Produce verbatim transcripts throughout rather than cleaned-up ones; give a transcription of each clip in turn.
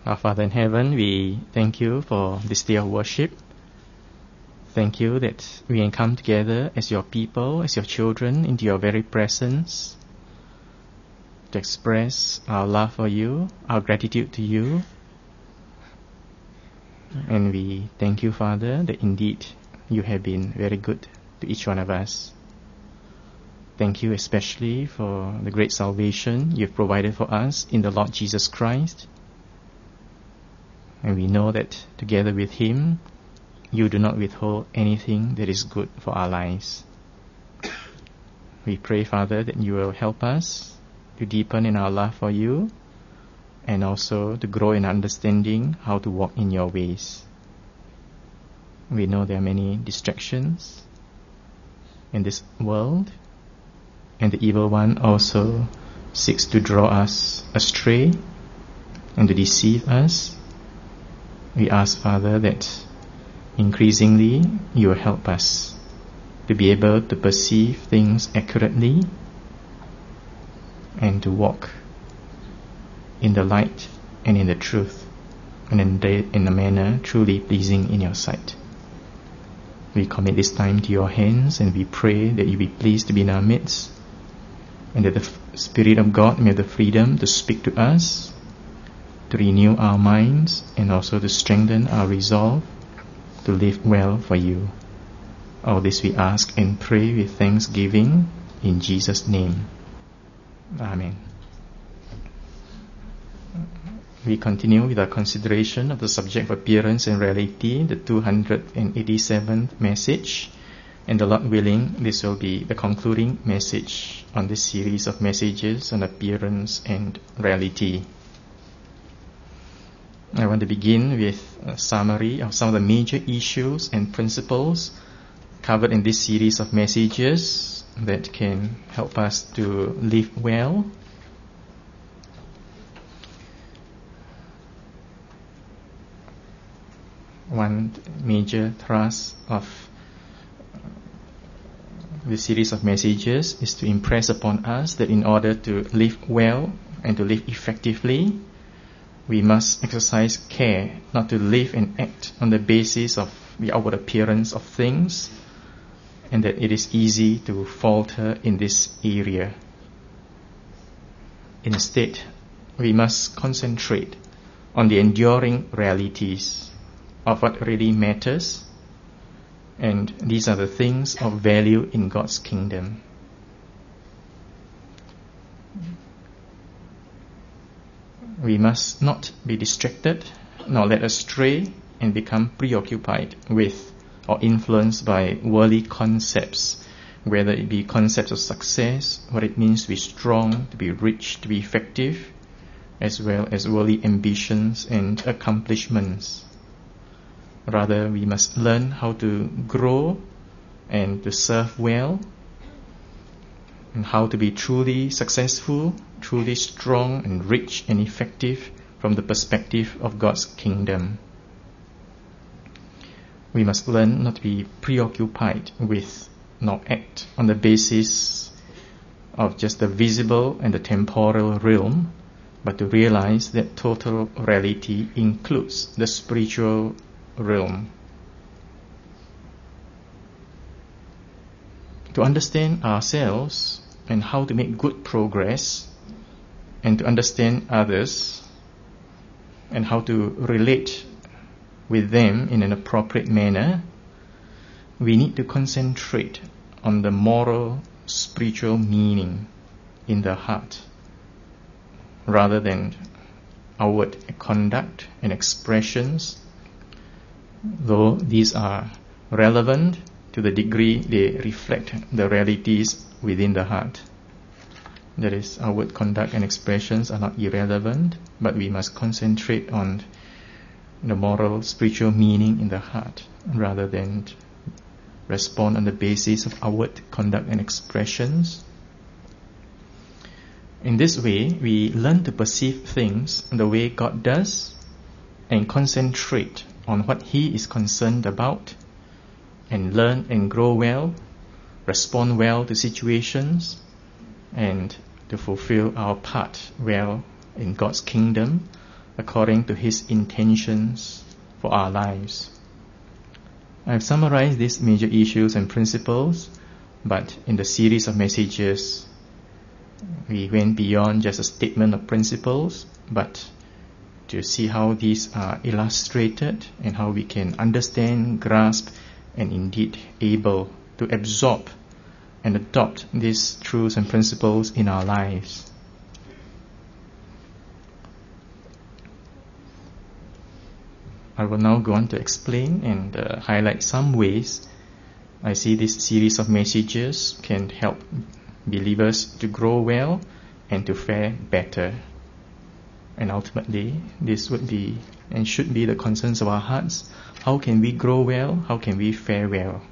Our Father in heaven, we thank you for this day of worship. Thank you that we can come together as your people, as your children, into your very presence to express our love for you, our gratitude to you. And we thank you, Father, that indeed you have been very good to each one of us. Thank you especially for the great salvation you've provided for us in the Lord Jesus Christ. And we know that together with Him, you do not withhold anything that is good for our lives. We pray, Father, that you will help us to deepen in our love for you and also to grow in understanding how to walk in your ways. We know there are many distractions in this world, and the evil one also seeks to draw us astray and to deceive us. We ask, Father, that increasingly you will help us to be able to perceive things accurately and to walk in the light and in the truth and in, the, in a manner truly pleasing in your sight. We commit this time to your hands and we pray that you be pleased to be in our midst and that the Spirit of God may have the freedom to speak to us, to renew our minds and also to strengthen our resolve to live well for you. All this we ask and pray with thanksgiving in Jesus' name. Amen. We continue with our consideration of the subject of appearance and reality, the two hundred eighty-seventh message. And the Lord willing, this will be the concluding message on this series of messages on appearance and reality. I want to begin with a summary of some of the major issues and principles covered in this series of messages that can help us to live well. One major thrust of the series of messages is to impress upon us that in order to live well and to live effectively, we must exercise care not to live and act on the basis of the outward appearance of things, and that it is easy to falter in this area. Instead, we must concentrate on the enduring realities of what really matters, and these are the things of value in God's kingdom. We must not be distracted, nor led astray and become preoccupied with or influenced by worldly concepts, whether it be concepts of success, what it means to be strong, to be rich, to be effective, as well as worldly ambitions and accomplishments. Rather, we must learn how to grow and to serve well, and how to be truly successful, truly strong and rich and effective from the perspective of God's kingdom. We must learn not to be preoccupied with, nor act on the basis of just the visible and the temporal realm, but to realize that total reality includes the spiritual realm. To understand ourselves and how to make good progress, and to understand others and how to relate with them in an appropriate manner, we need to concentrate on the moral, spiritual meaning in the heart, rather than outward conduct and expressions, though these are relevant to the degree they reflect the realities within the heart. That is, outward conduct and expressions are not irrelevant, but we must concentrate on the moral, spiritual meaning in the heart, rather than respond on the basis of outward conduct and expressions. In this way, we learn to perceive things the way God does and concentrate on what He is concerned about, and learn and grow well, respond well to situations, and to fulfill our part well in God's kingdom, according to His intentions for our lives. I've summarized these major issues and principles, but in the series of messages, we went beyond just a statement of principles, but to see how these are illustrated and how we can understand, grasp, and indeed able to absorb and adopt these truths and principles in our lives. I will now go on to explain and uh, highlight some ways I see this series of messages can help believers to grow well and to fare better. And ultimately, this would be and should be the concerns of our hearts. How can we grow well? How can we fare well?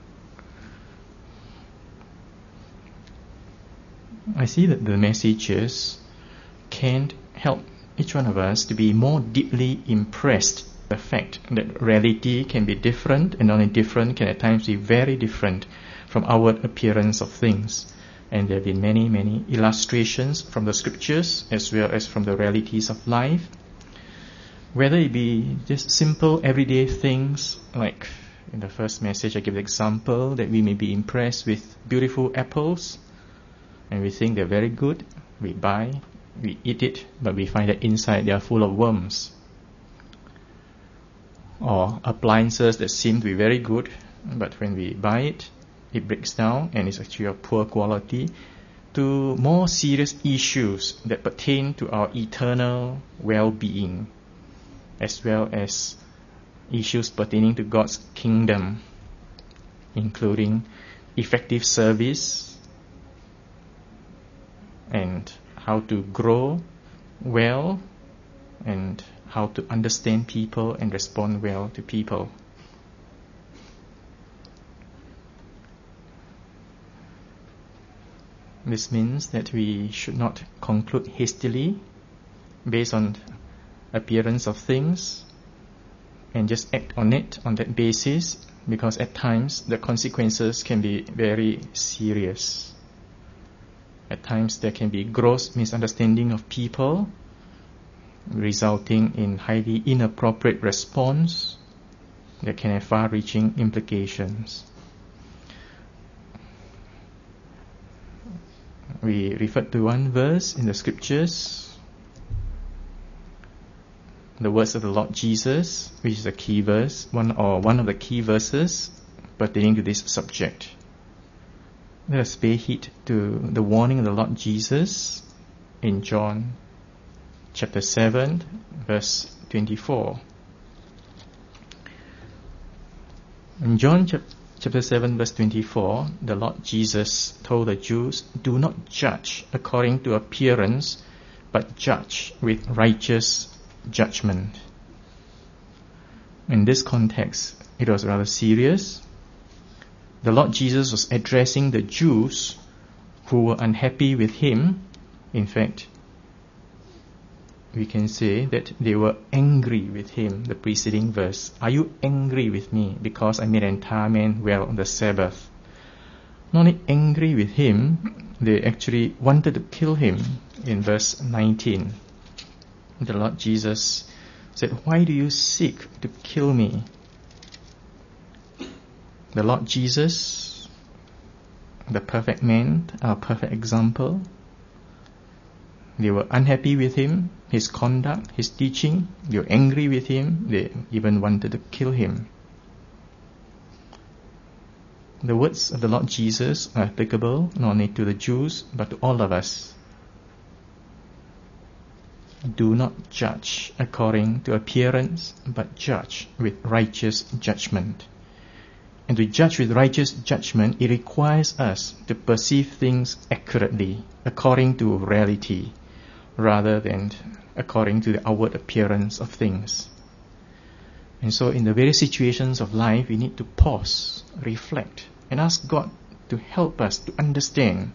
I see that the messages can help each one of us to be more deeply impressed with the fact that reality can be different, and not only different, can at times be very different from outward appearance of things. And there have been many, many illustrations from the scriptures as well as from the realities of life. Whether it be just simple everyday things, like in the first message I give the example that we may be impressed with beautiful apples and we think they're very good, we buy, we eat it, but we find that inside they are full of worms. Or appliances that seem to be very good, but when we buy it, it breaks down and is actually of poor quality, to more serious issues that pertain to our eternal well-being, as well as issues pertaining to God's kingdom, including effective service and how to grow well and how to understand people and respond well to people. This means that we should not conclude hastily based on appearance of things and just act on it on that basis, because at times the consequences can be very serious. At times there can be gross misunderstanding of people, resulting in highly inappropriate response that can have far-reaching implications. We referred to one verse in the scriptures, the words of the Lord Jesus, which is a key verse, one or one of the key verses pertaining to this subject. Let us pay heed to the warning of the Lord Jesus in John chapter seven, verse twenty-four. In John chapter Chapter seven, verse twenty-four, the Lord Jesus told the Jews, "Do not judge according to appearance, but judge with righteous judgment." In this context, it was rather serious. The Lord Jesus was addressing the Jews who were unhappy with Him. In fact, we can say that they were angry with Him, the preceding verse. "Are you angry with me because I made an entire man well on the Sabbath?" Not only angry with Him, they actually wanted to kill Him. In verse nineteen, the Lord Jesus said, "Why do you seek to kill me?" The Lord Jesus, the perfect man, our perfect example, they were unhappy with Him, His conduct, His teaching. They were angry with Him. They even wanted to kill Him. The words of the Lord Jesus are applicable not only to the Jews, but to all of us. Do not judge according to appearance, but judge with righteous judgment. And to judge with righteous judgment, it requires us to perceive things accurately, according to reality, rather than according to the outward appearance of things. And so in the various situations of life, we need to pause, reflect, and ask God to help us to understand.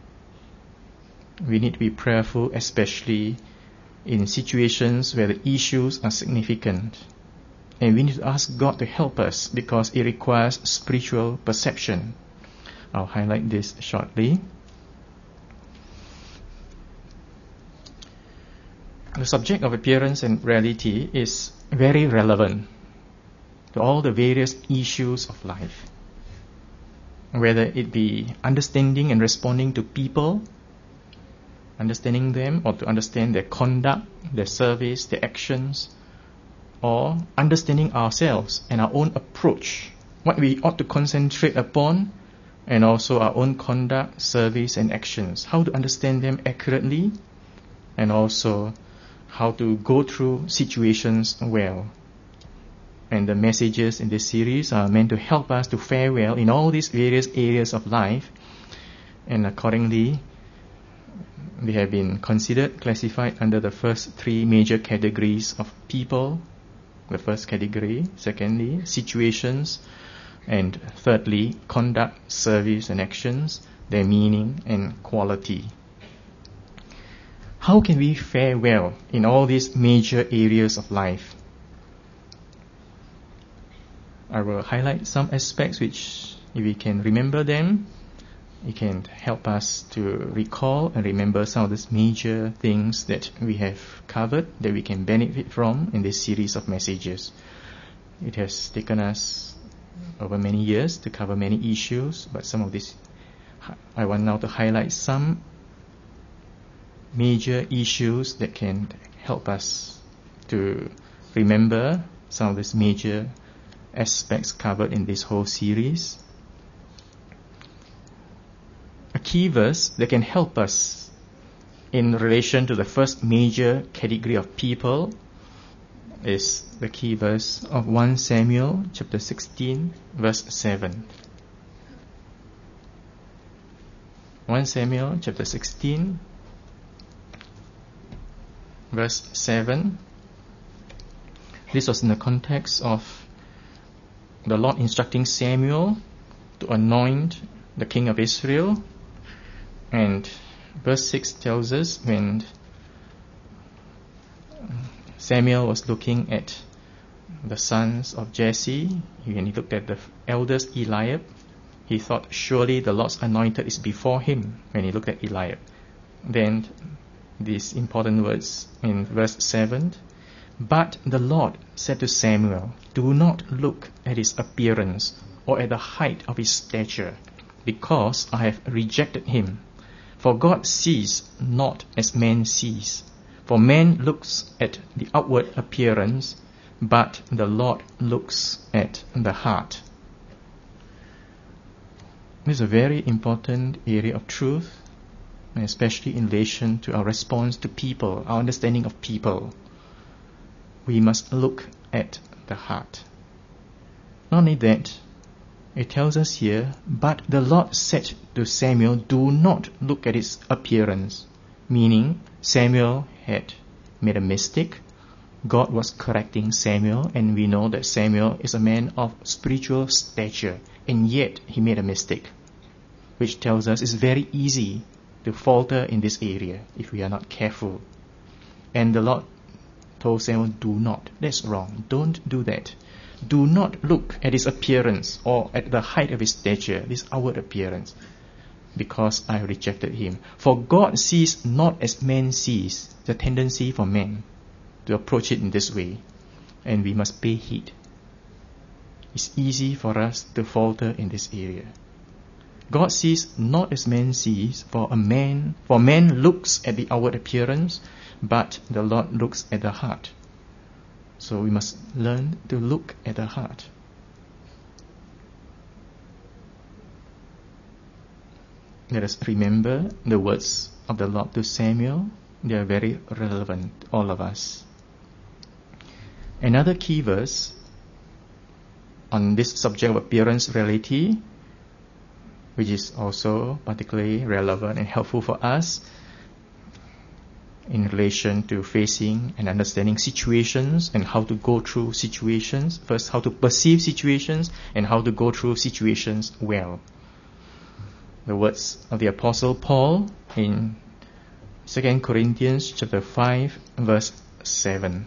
We need to be prayerful, especially in situations where the issues are significant. And we need to ask God to help us because it requires spiritual perception. I'll highlight this shortly. the subject of appearance and reality is very relevant to all the various issues of life, whether it be understanding and responding to people, understanding them, or to understand their conduct, their service, their actions, or understanding ourselves and our own approach, what we ought to concentrate upon, and also our own conduct, service, and actions, how to understand them accurately, and also how to go through situations well. And the messages in this series are meant to help us to fare well in all these various areas of life, and accordingly they have been considered, classified under the first three major categories of people. The first category, secondly, situations, and thirdly, conduct, service, and actions, their meaning and quality. How can we fare well in all these major areas of life? I will highlight some aspects which, if we can remember them, it can help us to recall and remember some of these major things that we have covered, that we can benefit from in this series of messages. It has taken us over many years to cover many issues, but some of these, I want now to highlight some major issues that can help us to remember some of these major aspects covered in this whole series. A key verse that can help us in relation to the first major category of people is the key verse of First Samuel chapter sixteen verse seven. First Samuel chapter sixteen verse seven. This was in the context of the Lord instructing Samuel to anoint the king of Israel. And verse six tells us, when Samuel was looking at the sons of Jesse, when he looked at the eldest Eliab, he thought, surely the Lord's anointed is before him. When he looked at Eliab, then these important words in verse seven, but the Lord said to Samuel, do not look at his appearance or at the height of his stature, because I have rejected him. For God sees not as man sees. For man looks at the outward appearance, but the Lord looks at the heart. This is a very important area of truth, especially in relation to our response to people, our understanding of people. We must look at the heart. Not only that, it tells us here, but the Lord said to Samuel, do not look at his appearance. Meaning, Samuel had made a mistake. God was correcting Samuel, and we know that Samuel is a man of spiritual stature, and yet he made a mistake, which tells us it's very easy to falter in this area if we are not careful. And the Lord told Samuel, do not. That's wrong. Don't do that. Do not look at his appearance or at the height of his stature, this outward appearance, because I rejected him. For God sees not as man sees. The tendency for men to approach it in this way, and we must pay heed. It's easy for us to falter in this area. God sees not as man sees, for a man, for man looks at the outward appearance, but the Lord looks at the heart. So we must learn to look at the heart. Let us remember the words of the Lord to Samuel. They are very relevant, all of us. Another key verse on this subject of appearance reality, which is also particularly relevant and helpful for us in relation to facing and understanding situations and how to go through situations. First, how to perceive situations and how to go through situations well. The words of the Apostle Paul in Second Corinthians chapter five verse seven.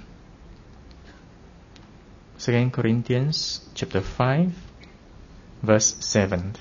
Second Corinthians chapter five verse seven.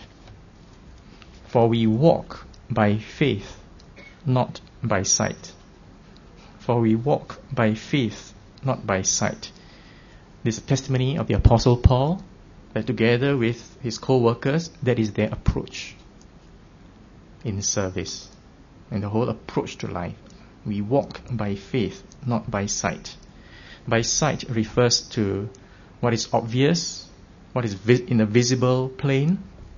For we walk by faith, not by sight. for we walk by faith, not by sight. This is a testimony of the Apostle Paul, that together with his co-workers, that is their approach in service and the whole approach to life. We walk by faith, not by sight. By sight refers to what is obvious, what is vi- in the visible plane.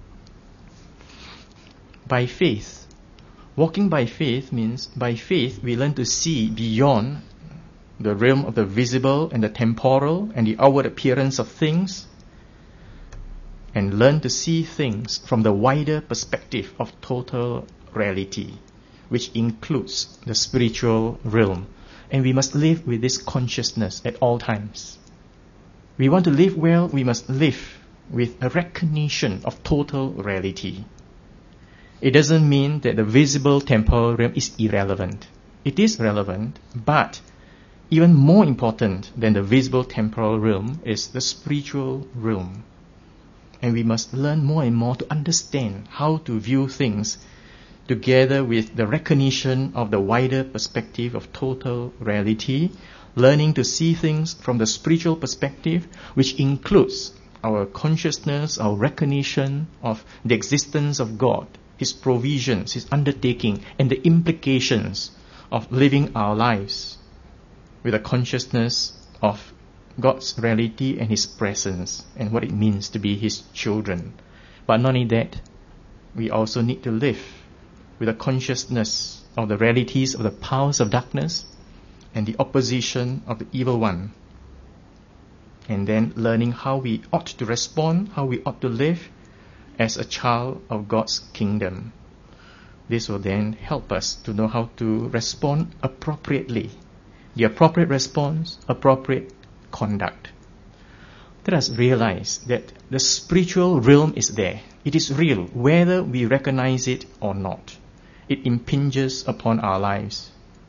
By faith, walking by faith means by faith we learn to see beyond the realm of the visible and the temporal and the outward appearance of things, and learn to see things from the wider perspective of total reality, which includes the spiritual realm. And we must live with this consciousness at all times. We want to live well, we must live with a recognition of total reality. It doesn't mean that the visible temporal realm is irrelevant. It is relevant, but even more important than the visible temporal realm is the spiritual realm. And we must learn more and more to understand how to view things together with the recognition of the wider perspective of total reality, learning to see things from the spiritual perspective, which includes our consciousness, our recognition of the existence of God, His provisions, His undertaking, and the implications of living our lives with a consciousness of God's reality and His presence and what it means to be His children. But not only that, we also need to live with a consciousness of the realities of the powers of darkness and the opposition of the evil one. And then learning how we ought to respond, how we ought to live as a child of God's kingdom. This will then help us to know how to respond appropriately. The appropriate response, appropriate conduct. Let us realize that the spiritual realm is there. It is real, whether we recognize it or not. It impinges upon our lives.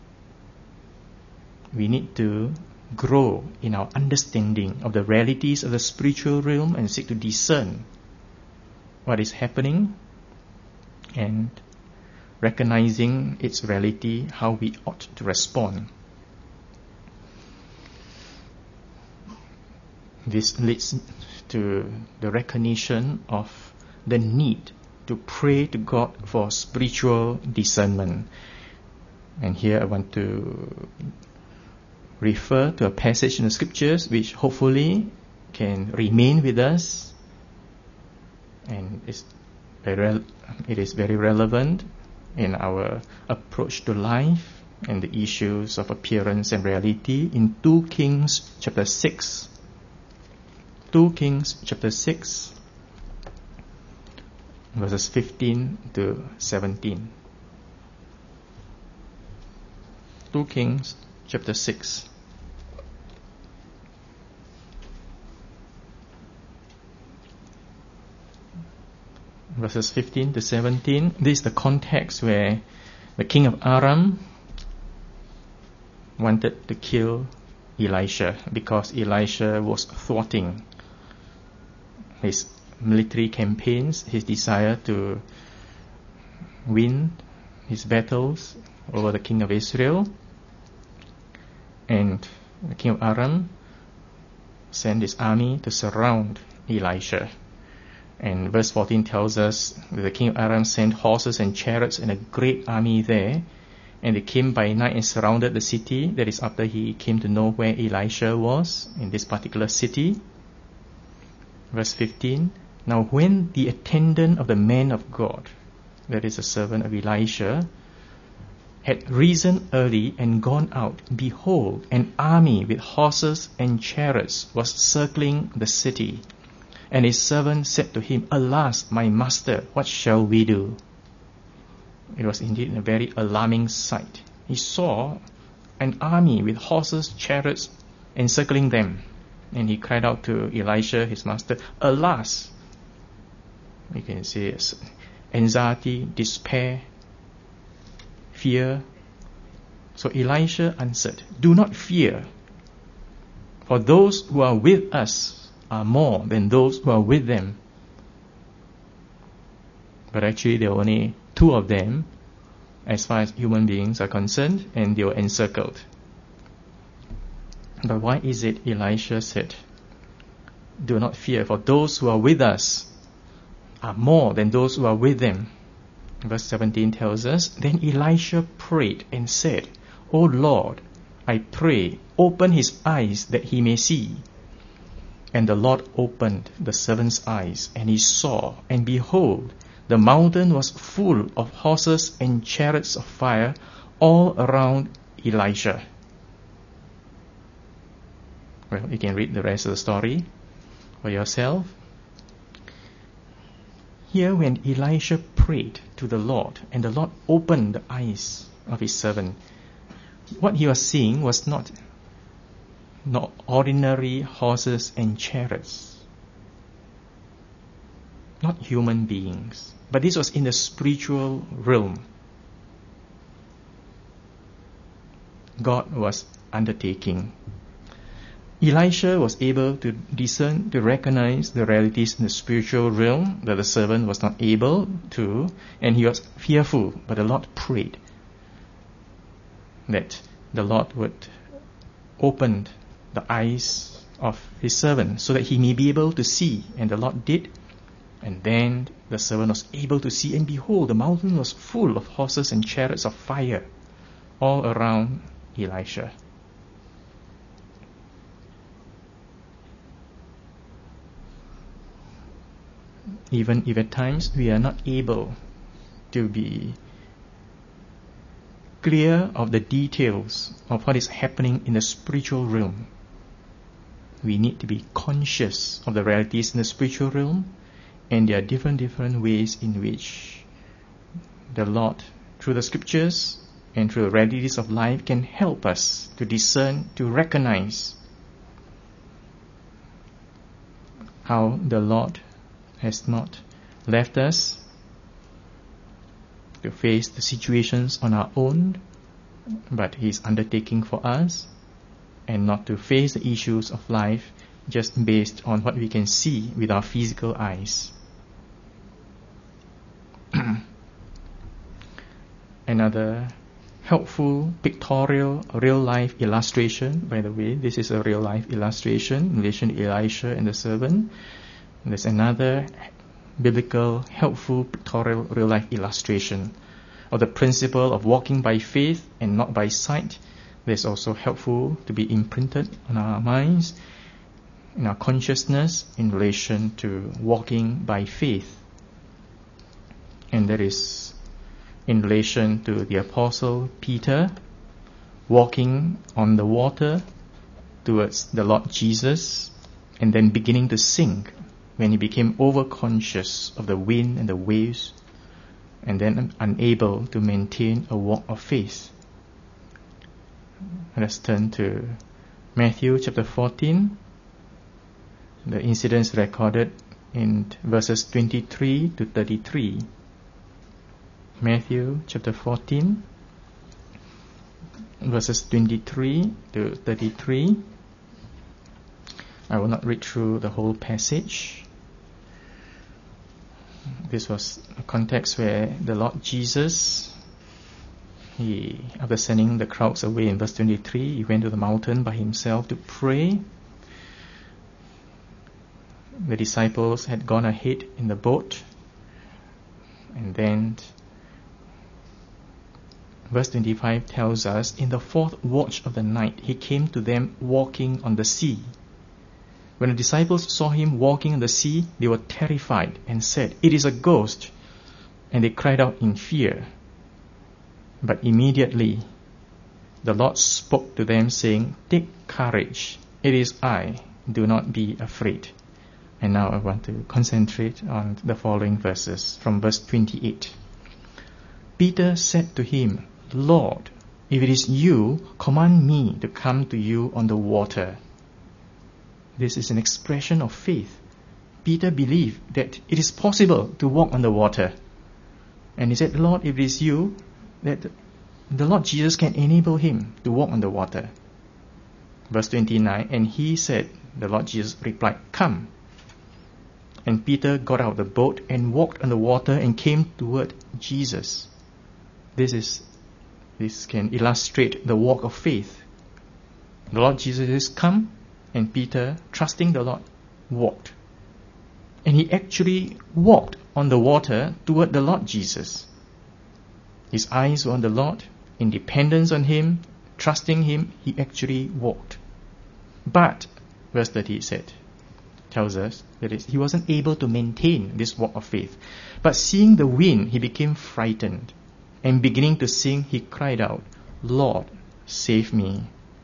We need to grow in our understanding of the realities of the spiritual realm and seek to discern what is happening and recognizing its reality, how we ought to respond. This leads to the recognition of the need to pray to God for spiritual discernment. And here I want to refer to a passage in the scriptures which hopefully can remain with us, and it's very, it is very relevant in our approach to life and the issues of appearance and reality in Second Kings chapter six. Second Kings chapter six, verses fifteen to seventeen. Second Kings chapter six. Verses fifteen to seventeen. This is the context where the king of Aram wanted to kill Elisha because Elisha was thwarting his military campaigns, his desire to win his battles over the king of Israel. And the king of Aram sent his army to surround Elisha. And verse fourteen tells us that the king of Aram sent horses and chariots and a great army there. And they came by night and surrounded the city. That is after he came to know where Elisha was in this particular city. Verse fifteen. Now when the attendant of the man of God, that is a servant of Elisha, had risen early and gone out, behold, an army with horses and chariots was circling the city. And his servant said to him, Alas, my master, what shall we do? It was indeed a very alarming sight. He saw an army with horses, chariots, encircling them. And he cried out to Elisha, his master, Alas! You can say anxiety, despair, fear. So Elisha answered, Do not fear, for those who are with us are more than those who are with them. But actually there were only two of them as far as human beings are concerned, and they were encircled. But why is it Elisha said, "Do not fear, for those who are with us are more than those who are with them"? Verse seventeen tells us, "Then Elisha prayed and said, O Lord, I pray, open his eyes that he may see. And the Lord opened the servant's eyes, and he saw, and behold, the mountain was full of horses and chariots of fire all around Elisha." Well, you can read the rest of the story for yourself. Here, when Elisha prayed to the Lord, and the Lord opened the eyes of his servant, what he was seeing was not, not ordinary horses and chariots, not human beings, but this was in the spiritual realm. God was undertaking. Elisha was able to discern, to recognize the realities in the spiritual realm that the servant was not able to, and he was fearful, but the Lord prayed that the Lord would open the eyes of his servant so that he may be able to see, and the Lord did. And then the servant was able to see, and behold, the mountain was full of horses and chariots of fire all around Elisha. Even if at times we are not able to be clear of the details of what is happening in the spiritual realm, we need to be conscious of the realities in the spiritual realm, and there are different different ways in which the Lord, through the scriptures and through the realities of life, can help us to discern, to recognize how the Lord has not left us to face the situations on our own, but He is undertaking for us, and not to face the issues of life just based on what we can see with our physical eyes. Another helpful pictorial real-life illustration, by the way, this is a real-life illustration in relation to Elisha and the servant. There's another biblical, helpful pictorial real-life illustration of the principle of walking by faith and not by sight. That's also helpful to be imprinted on our minds, in our consciousness, in relation to walking by faith. And that is in relation to the Apostle Peter walking on the water towards the Lord Jesus, and then beginning to sink when he became overconscious of the wind and the waves, and then unable to maintain a walk of faith. Let's turn to Matthew chapter fourteen. The incidents recorded in verses twenty-three to thirty-three. Matthew chapter fourteen, verses twenty-three to thirty-three. I will not read through the whole passage. This was a context where the Lord Jesus, he, after sending the crowds away in verse twenty-three, he went to the mountain by himself to pray. The disciples had gone ahead in the boat, and then verse twenty-five tells us, in the fourth watch of the night, he came to them walking on the sea. When the disciples saw him walking on the sea, they were terrified and said, "It is a ghost," and they cried out in fear. But immediately the Lord spoke to them, saying, "Take courage, it is I, do not be afraid." And now I want to concentrate on the following verses from verse twenty-eight. Peter said to him, "Lord, if it is you, command me to come to you on the water." This is an expression of faith. Peter believed that it is possible to walk on the water. And he said, "Lord, if it is you, that the Lord Jesus can enable him to walk on the water." Verse twenty-nine, and he said, the Lord Jesus replied, "Come." And Peter got out of the boat and walked on the water and came toward Jesus. This is, this can illustrate the walk of faith. The Lord Jesus says, come, and Peter, trusting the Lord, walked. And he actually walked on the water toward the Lord Jesus. His eyes were on the Lord, in dependence on Him, trusting Him, he actually walked. But, verse thirty said, tells us that he wasn't able to maintain this walk of faith. But seeing the wind, he became frightened. And beginning to sing, he cried out, Lord, save me.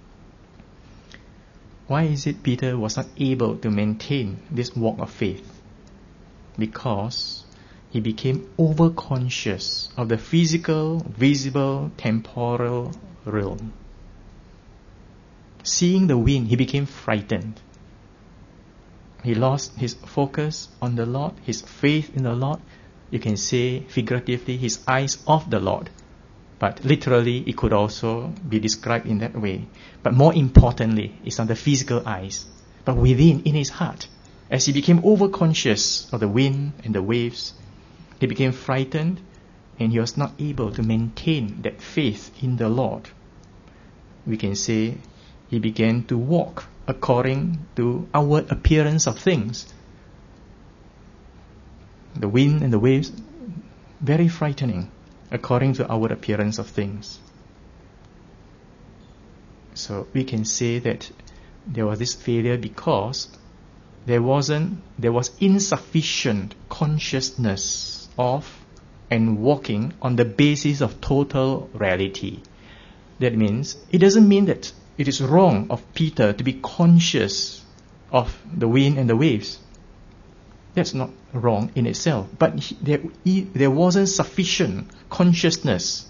Why is it Peter was not able to maintain this walk of faith? Because he became overconscious of the physical, visible, temporal realm. Seeing the wind, he became frightened. He lost his focus on the Lord, his faith in the Lord. You can say figuratively, his eyes off the Lord. But literally, it could also be described in that way. But more importantly, it's on the physical eyes. But within, in his heart, as he became overconscious of the wind and the waves, he became frightened and he was not able to maintain that faith in the Lord. We can say he began to walk according to outward appearance of things. The wind and the waves, very frightening, according to outward appearance of things. So we can say that there was this failure because there wasn't, there was insufficient consciousness of and walking on the basis of total reality. That means, it doesn't mean that it is wrong of Peter to be conscious of the wind and the waves. That's not wrong in itself. But he, there, he, there wasn't sufficient consciousness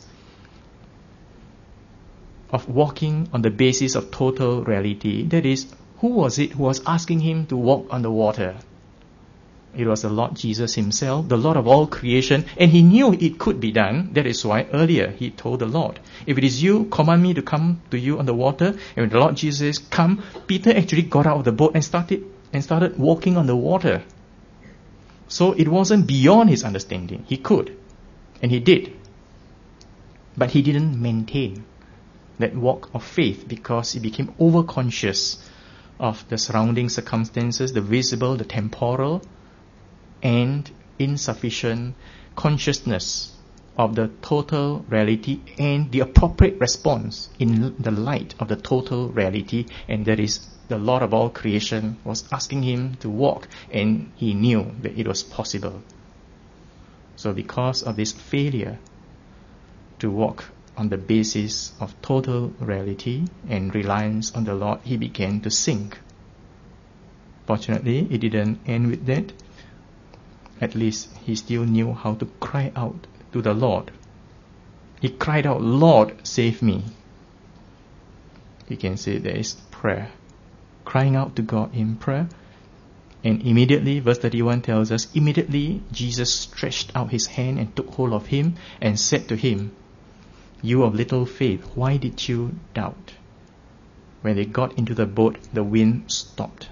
of walking on the basis of total reality. That is, who was it who was asking him to walk on the water? It was the Lord Jesus himself, the Lord of all creation, and he knew it could be done. That is why earlier he told the Lord, if it is you, command me to come to you on the water. And when the Lord Jesus says, come, Peter actually got out of the boat and started and started walking on the water. So it wasn't beyond his understanding. He could, and he did. But he didn't maintain that walk of faith because he became overconscious of the surrounding circumstances, the visible, the temporal, and insufficient consciousness of the total reality and the appropriate response in the light of the total reality, and that is the Lord of all creation was asking him to walk, and he knew that it was possible. So because of this failure to walk on the basis of total reality and reliance on the Lord, he began to sink. Fortunately, it didn't end with that. At least he still knew how to cry out to the Lord. He cried out, Lord, save me. You can say there is prayer. Crying out to God in prayer. And immediately, verse thirty-one tells us, immediately Jesus stretched out his hand and took hold of him and said to him, you of little faith, why did you doubt? When they got into the boat, the wind stopped.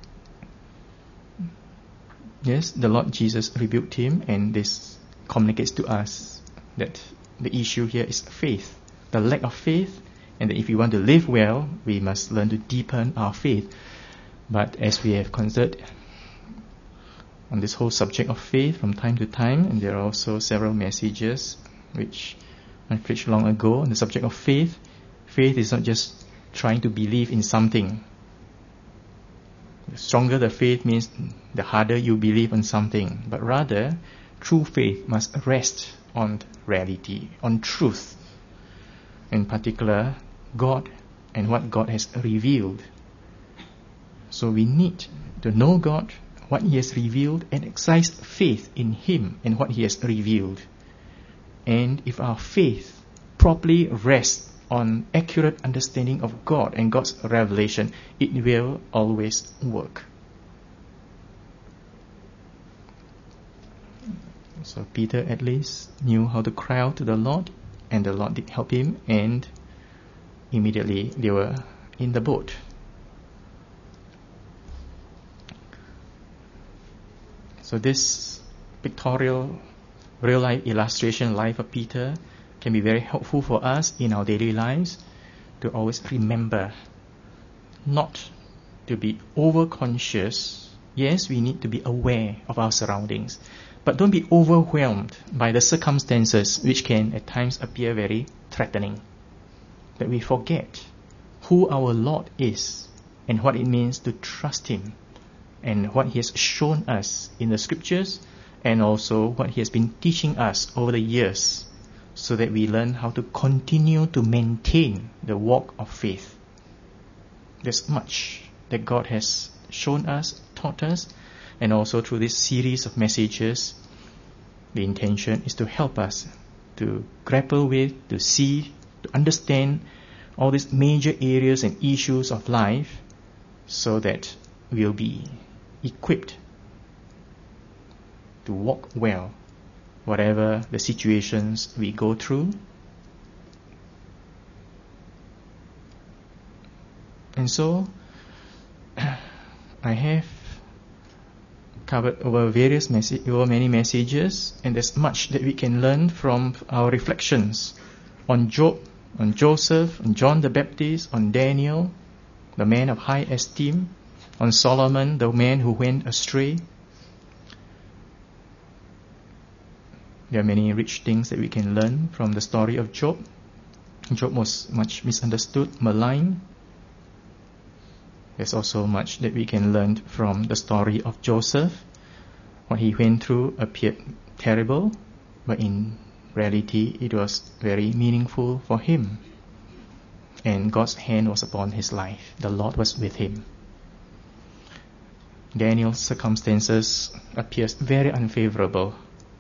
Yes, the Lord Jesus rebuked him, and this communicates to us that the issue here is faith, the lack of faith, and that if we want to live well, we must learn to deepen our faith. But as we have considered on this whole subject of faith from time to time, and there are also several messages which I preached long ago on the subject of faith. Faith is not just trying to believe in something. The stronger the faith means the harder you believe in something. But rather, true faith must rest on reality, on truth. In particular, God and what God has revealed. So we need to know God, what He has revealed, and exercise faith in Him and what He has revealed. And if our faith properly rests on accurate understanding of God and God's revelation, it will always work. So Peter at least knew how to cry out to the Lord, and the Lord did help him, and immediately they were in the boat. So this pictorial real life illustration life of Peter can be very helpful for us in our daily lives to always remember not to be over-conscious. Yes, we need to be aware of our surroundings, but don't be overwhelmed by the circumstances which can at times appear very threatening. That we forget who our Lord is and what it means to trust Him and what He has shown us in the Scriptures and also what He has been teaching us over the years, so that we learn how to continue to maintain the walk of faith. There's much that God has shown us, taught us, and also through this series of messages, the intention is to help us to grapple with, to see, to understand all these major areas and issues of life, so that we'll be equipped to walk well whatever the situations we go through. And so I have covered over various messa- over many messages, and there's much that we can learn from our reflections on Job, on Joseph, on John the Baptist, on Daniel, the man of high esteem, on Solomon, the man who went astray. There are many rich things that we can learn from the story of Job. Job was much misunderstood, maligned. There's also much that we can learn from the story of Joseph. What he went through appeared terrible, but in reality it was very meaningful for him. And God's hand was upon his life. The Lord was with him. Daniel's circumstances appears very unfavorable.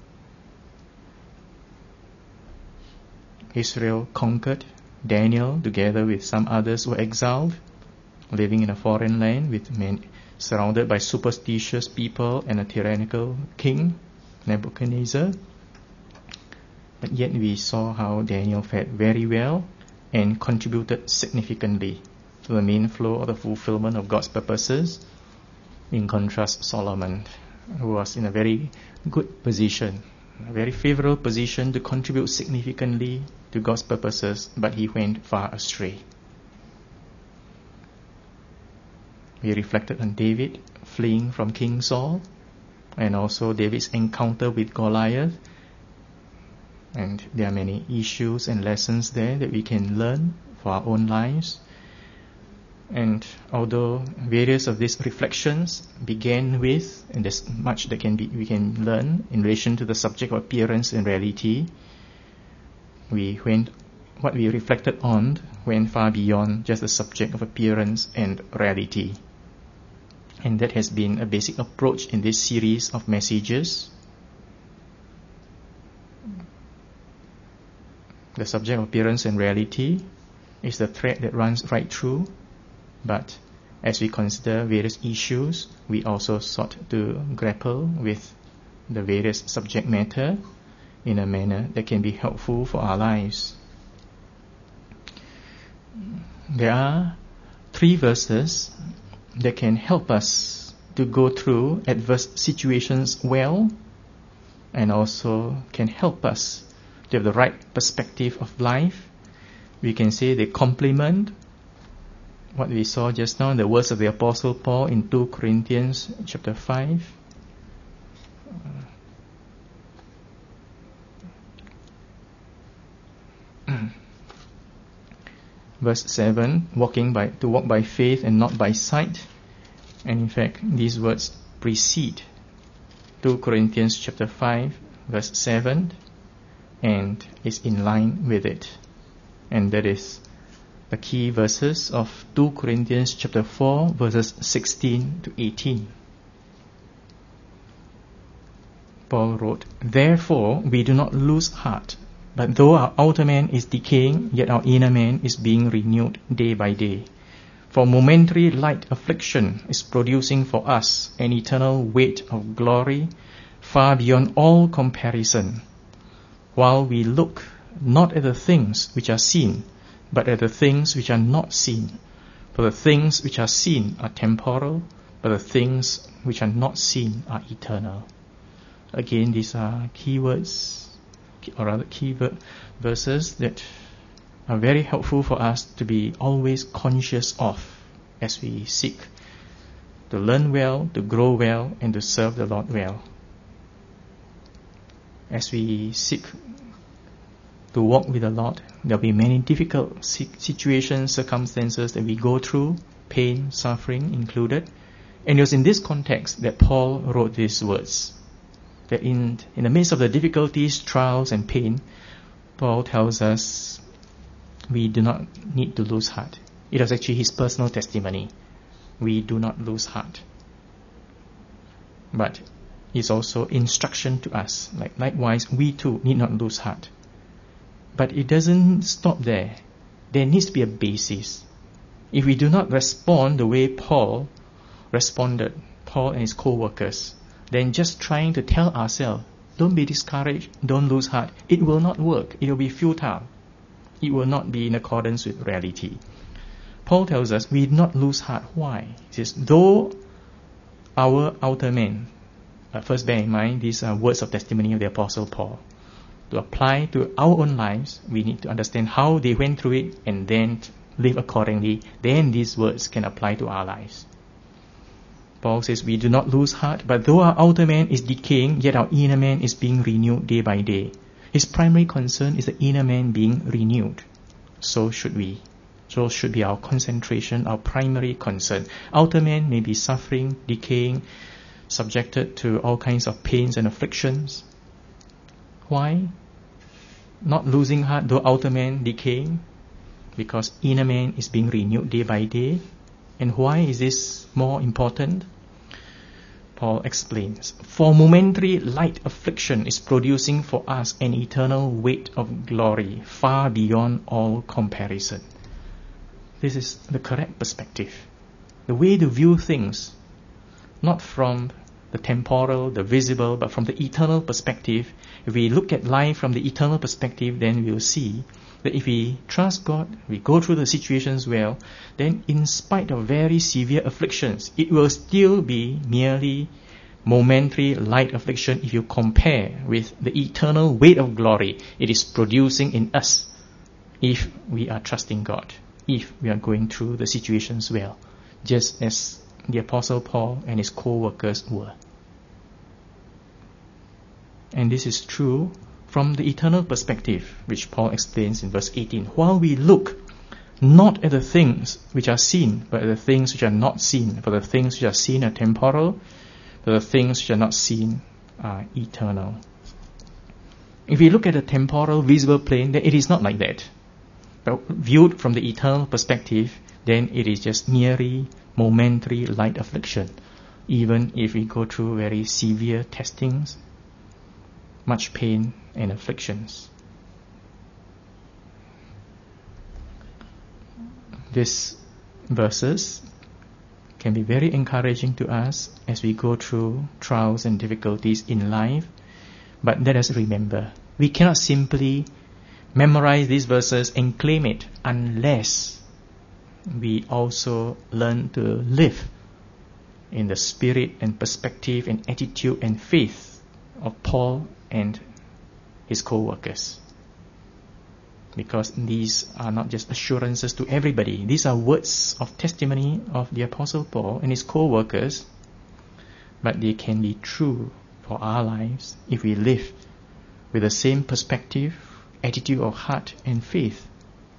Israel conquered. Daniel, together with some others, were exiled, living in a foreign land with men, surrounded by superstitious people and a tyrannical king, Nebuchadnezzar. But yet we saw how Daniel fared very well and contributed significantly to the main flow of the fulfillment of God's purposes. In contrast, Solomon, who was in a very good position, a very favorable position to contribute significantly to God's purposes, but he went far astray. We reflected on David fleeing from King Saul, and also David's encounter with Goliath. And there are many issues and lessons there that we can learn for our own lives. And although various of these reflections began with, and there's much that can be we can learn in relation to the subject of appearance and reality, we went what we reflected on went far beyond just the subject of appearance and reality. And that has been a basic approach in this series of messages. The subject of appearance and reality is the thread that runs right through. But as we consider various issues, we also sought to grapple with the various subject matter in a manner that can be helpful for our lives. There are three verses that can help us to go through adverse situations well, and also can help us to have the right perspective of life. We can say they complement what we saw just now in the words of the Apostle Paul in Second Corinthians chapter five. Verse seven, walking by to walk by faith and not by sight. And in fact, these words precede Second Corinthians chapter five, verse seven, and is in line with it. And that is the key verses of Second Corinthians chapter four, verses sixteen to eighteen. Paul wrote, "Therefore we do not lose heart, but though our outer man is decaying, yet our inner man is being renewed day by day. For momentary light affliction is producing for us an eternal weight of glory far beyond all comparison, while we look not at the things which are seen, but at the things which are not seen. For the things which are seen are temporal, but the things which are not seen are eternal." Again, these are key words, or rather key ver- verses that are very helpful for us to be always conscious of as we seek to learn well, to grow well, and to serve the Lord well. As we seek to walk with the Lord, there will be many difficult situations, circumstances that we go through, pain, suffering included. And it was in this context that Paul wrote these words. That in, in the midst of the difficulties, trials, and pain, Paul tells us we do not need to lose heart. It was actually his personal testimony. We do not lose heart. But it's also instruction to us. Like likewise, we too need not lose heart. But it doesn't stop there. There needs to be a basis. If we do not respond the way Paul responded, Paul and his co-workers, then just trying to tell ourselves, don't be discouraged, don't lose heart, it will not work. It will be futile. It will not be in accordance with reality. Paul tells us we not lose heart. Why? He says, though our outer man, uh, first bear in mind, these are words of testimony of the Apostle Paul. To apply to our own lives, we need to understand how they went through it and then live accordingly. Then these words can apply to our lives. Paul says we do not lose heart, but though our outer man is decaying, yet our inner man is being renewed day by day. His primary concern is the inner man being renewed. So should we. So should be our concentration, our primary concern. Outer man may be suffering, decaying, subjected to all kinds of pains and afflictions. Why? Not losing heart, though outer man decaying, because inner man is being renewed day by day. And why is this more important? Paul explains, for momentary light affliction is producing for us an eternal weight of glory far beyond all comparison. This is the correct perspective. The way to view things, not from the temporal, the visible, but from the eternal perspective. If we look at life from the eternal perspective, then we will see that if we trust God, we go through the situations well, then in spite of very severe afflictions, it will still be merely momentary light affliction if you compare with the eternal weight of glory it is producing in us if we are trusting God, if we are going through the situations well, just as the Apostle Paul and his co-workers were. And this is true from the eternal perspective, which Paul explains in verse eighteen. While we look not at the things which are seen, but at the things which are not seen. For the things which are seen are temporal, but the things which are not seen are eternal. If we look at the temporal, visible plane, then it is not like that. But viewed from the eternal perspective, then it is just merely momentary light affliction, even if we go through very severe testings, much pain and afflictions. These verses can be very encouraging to us as we go through trials and difficulties in life. But let us remember, we cannot simply memorize these verses and claim it unless we also learn to live in the spirit and perspective and attitude and faith of Paul and his co-workers. Because these are not just assurances to everybody. These are words of testimony of the Apostle Paul and his co-workers. But they can be true for our lives if we live with the same perspective, attitude of heart and faith.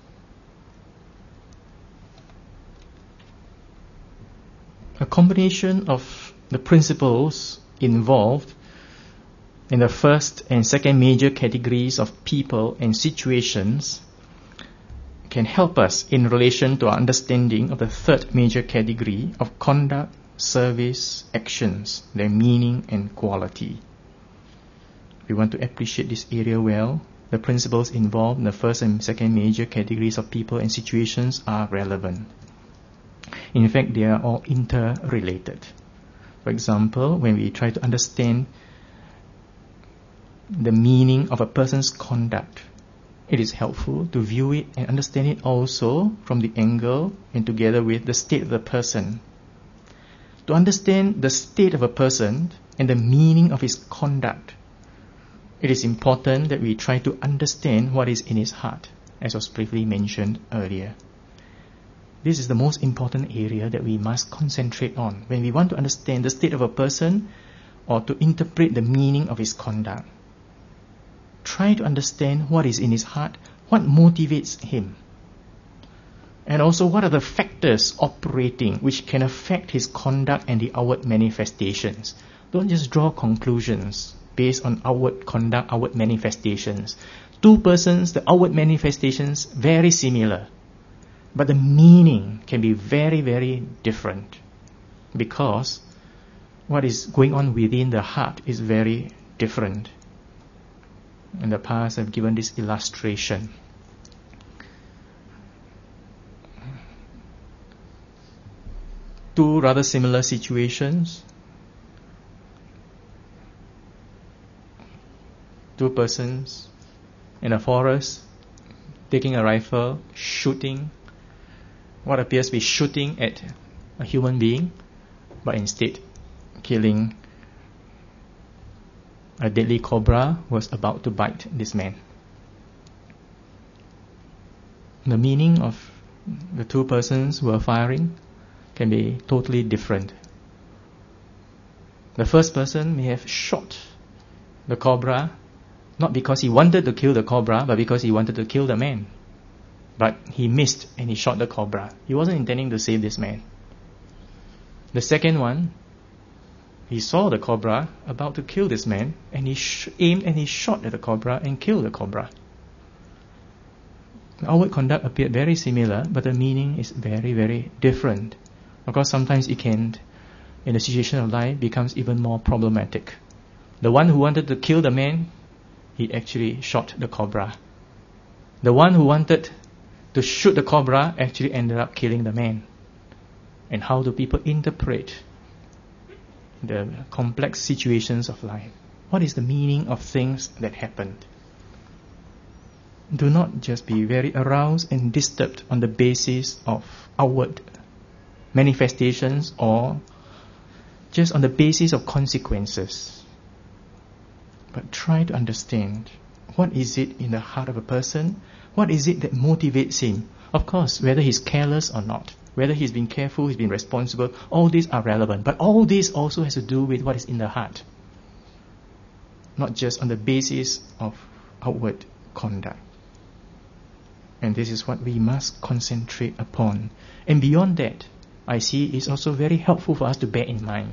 A combination of the principles involved in the first and second major categories of people and situations can help us in relation to our understanding of the third major category of conduct, service, actions, their meaning and quality. If we want to appreciate this area well, the principles involved in the first and second major categories of people and situations are relevant. In fact, they are all interrelated. For example, when we try to understand the meaning of a person's conduct, it is helpful to view it and understand it also from the angle and together with the state of the person. To understand the state of a person and the meaning of his conduct, it is important that we try to understand what is in his heart, as was briefly mentioned earlier. This is the most important area that we must concentrate on when we want to understand the state of a person or to interpret the meaning of his conduct. Try to understand what is in his heart, what motivates him, and also what are the factors operating which can affect his conduct and the outward manifestations. Don't just draw conclusions based on outward conduct, outward manifestations. Two persons, the outward manifestations very similar, but the meaning can be very, very different because what is going on within the heart is very different. In the past, I've given this illustration. Two rather similar situations. Two persons in a forest taking a rifle, shooting what appears to be shooting at a human being, but instead killing a deadly cobra was about to bite this man. The meaning of the two persons who are firing can be totally different. The first person may have shot the cobra not because he wanted to kill the cobra, but because he wanted to kill the man. But he missed and he shot the cobra. He wasn't intending to save this man. The second one, he saw the cobra about to kill this man, and he sh- aimed and he shot at the cobra and killed the cobra. The outward conduct appeared very similar, but the meaning is very, very different. Of course, sometimes it can, in a situation of life, becomes even more problematic. The one who wanted to kill the man, he actually shot the cobra. The one who wanted to shoot the cobra actually ended up killing the man. And how do people interpret the complex situations of life? What is the meaning of things that happened? Do not just be very aroused and disturbed on the basis of outward manifestations or just on the basis of consequences. But try to understand what is it in the heart of a person, what is it that motivates him. Of course, whether he's careless or not, whether he's been careful, he's been responsible, all these are relevant. But all this also has to do with what is in the heart, not just on the basis of outward conduct. And this is what we must concentrate upon. And beyond that, I see it's also very helpful for us to bear in mind.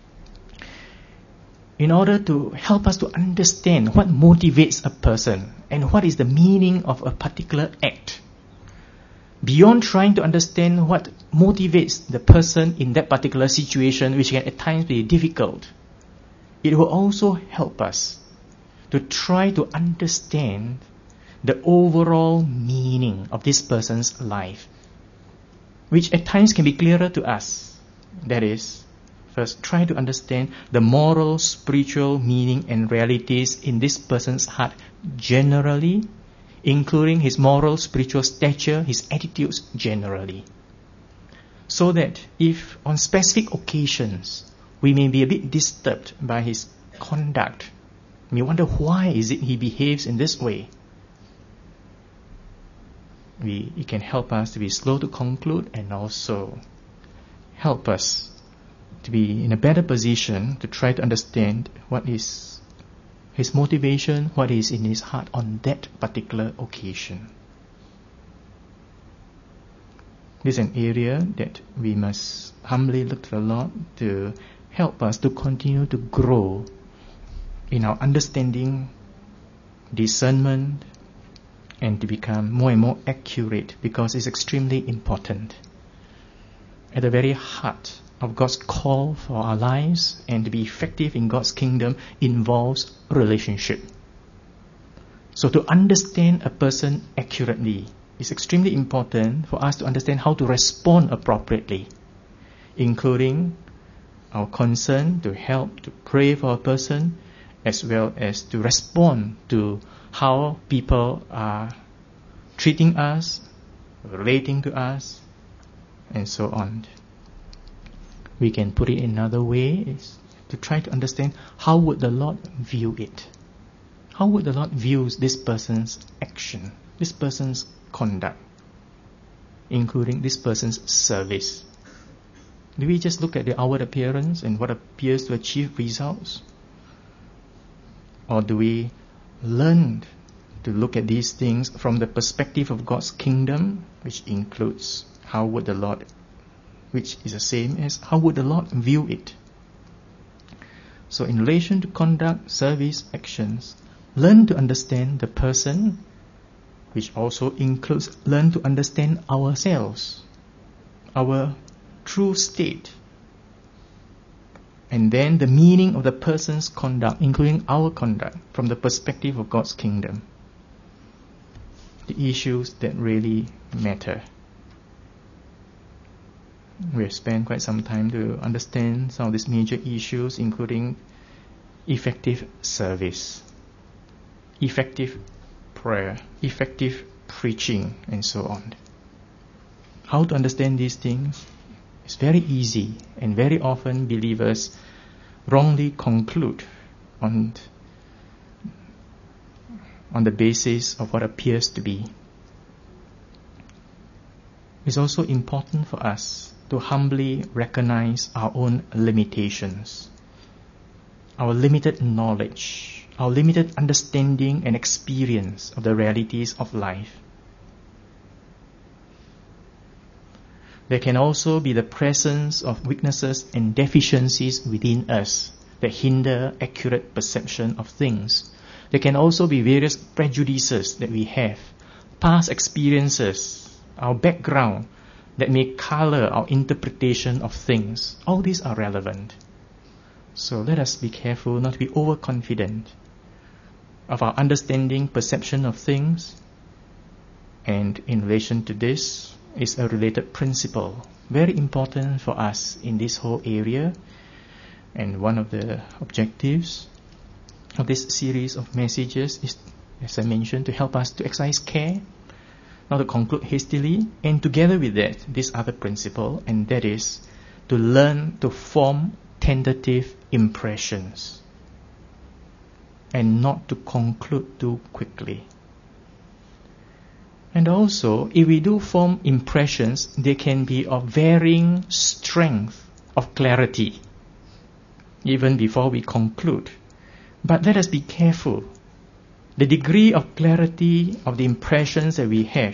In order to help us to understand what motivates a person and what is the meaning of a particular act, beyond trying to understand what motivates the person in that particular situation, which can at times be difficult, it will also help us to try to understand the overall meaning of this person's life, which at times can be clearer to us. That is, first, try to understand the moral, spiritual meaning and realities in this person's heart generally, including his moral, spiritual stature, his attitudes generally. So that if on specific occasions we may be a bit disturbed by his conduct, we wonder why is it he behaves in this way, we, it can help us to be slow to conclude and also help us to be in a better position to try to understand what is his motivation, what is in his heart on that particular occasion. This is an area that we must humbly look to the Lord to help us to continue to grow in our understanding, discernment, and to become more and more accurate, because it's extremely important. At the very heart of God's call for our lives and to be effective in God's kingdom involves relationship. So to understand a person accurately is extremely important for us to understand how to respond appropriately, including our concern to help, to pray for a person, as well as to respond to how people are treating us, relating to us, and so on. We can put it in another way, is to try to understand how would the Lord view it. How would the Lord view this person's action, this person's conduct? including this person's service? Do we just look at the outward appearance and what appears to achieve results? Or do we learn to look at these things from the perspective of God's kingdom, which includes how would the Lord, which is the same as how would the Lord view it? So in relation to conduct, service, actions, learn to understand the person, which also includes learn to understand ourselves, our true state, and then the meaning of the person's conduct, including our conduct, from the perspective of God's kingdom. The issues that really matter. We have spent quite some time to understand some of these major issues, including effective service, effective prayer, effective preaching, and so on. How to understand these things? It's very easy, and very often believers wrongly conclude on, on the basis of what appears to be. It's also important for us to humbly recognize our own limitations, our limited knowledge, our limited understanding and experience of the realities of life. There can also be the presence of weaknesses and deficiencies within us that hinder accurate perception of things. There can also be various prejudices that we have, past experiences, our background that may color our interpretation of things. All these are relevant. So let us be careful not to be overconfident of our understanding, perception of things. And in relation to this is a related principle, very important for us in this whole area. And one of the objectives of this series of messages is, as I mentioned, to help us to exercise care, not to conclude hastily, and together with that, this other principle, and that is to learn to form tentative impressions and not to conclude too quickly. And also, if we do form impressions, they can be of varying strength of clarity, even before we conclude. But let us be careful. The degree of clarity of the impressions that we have,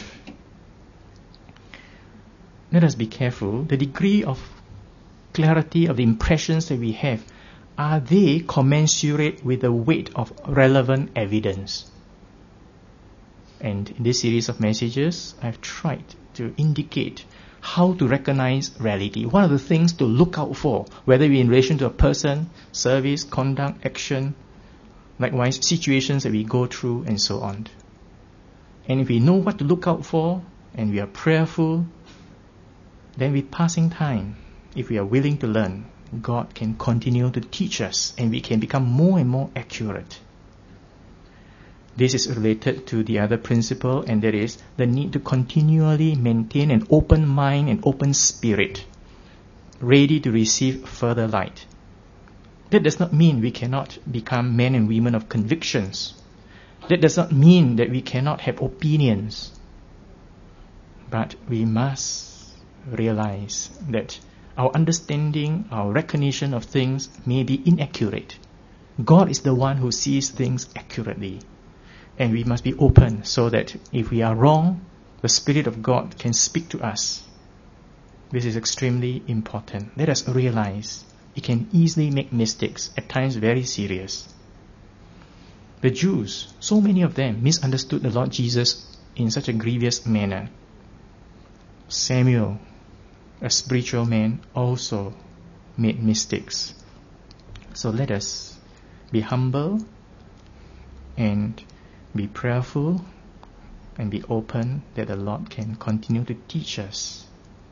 let us be careful. The degree of clarity of the impressions that we have, are they commensurate with the weight of relevant evidence? And in this series of messages, I've tried to indicate how to recognize reality. What are the things to look out for, whether in relation to a person, service, conduct, action, likewise situations that we go through, and so on. And if we know what to look out for, and we are prayerful, then with passing time, if we are willing to learn, God can continue to teach us, and we can become more and more accurate. This is related to the other principle, and that is the need to continually maintain an open mind and open spirit, ready to receive further light. That does not mean we cannot become men and women of convictions. That does not mean that we cannot have opinions. But we must realize that our understanding, our recognition of things may be inaccurate. God is the one who sees things accurately. And we must be open so that if we are wrong, the Spirit of God can speak to us. This is extremely important. Let us realize we can easily make mistakes, at times very serious. The Jews, so many of them misunderstood the Lord Jesus in such a grievous manner. Samuel, a spiritual man, also made mistakes. So let us be humble and be prayerful and be open that the Lord can continue to teach us.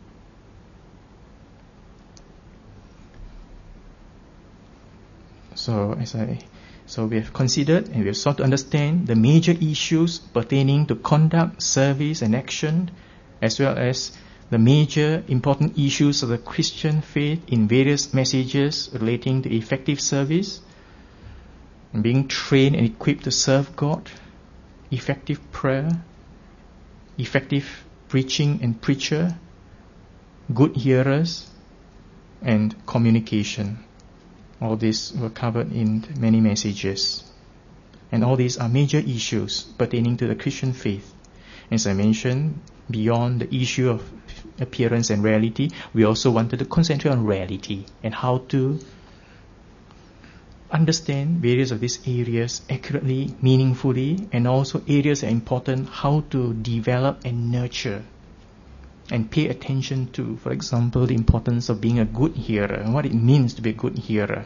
So as I so we have considered and we have sought to understand the major issues pertaining to conduct, service and action, as well as the major important issues of the Christian faith in various messages relating to effective service, and being trained and equipped to serve God, effective prayer, effective preaching and preacher, good hearers, and communication. All these were covered in many messages. And all these are major issues pertaining to the Christian faith. As I mentioned, beyond the issue of appearance and reality, we also wanted to concentrate on reality and how to understand various of these areas accurately, meaningfully, and also areas that are important, how to develop and nurture and pay attention to, for example, the importance of being a good hearer and what it means to be a good hearer.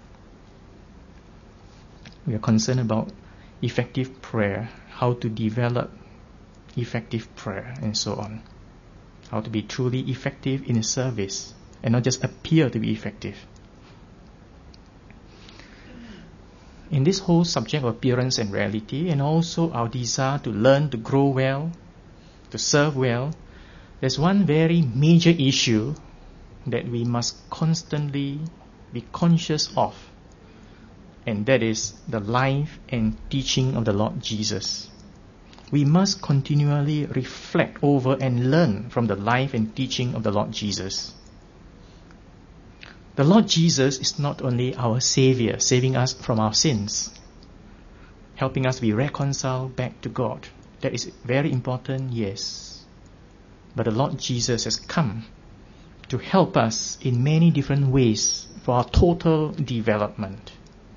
We are concerned about effective prayer, how to develop effective prayer, and so on. How to be truly effective in a service and not just appear to be effective. In this whole subject of appearance and reality, and also our desire to learn, to grow well, to serve well, there's one very major issue that we must constantly be conscious of, and that is the life and teaching of the Lord Jesus. We must continually reflect over and learn from the life and teaching of the Lord Jesus. The Lord Jesus is not only our Savior, saving us from our sins, helping us be reconciled back to God. That is very important, yes. But the Lord Jesus has come to help us in many different ways for our total development.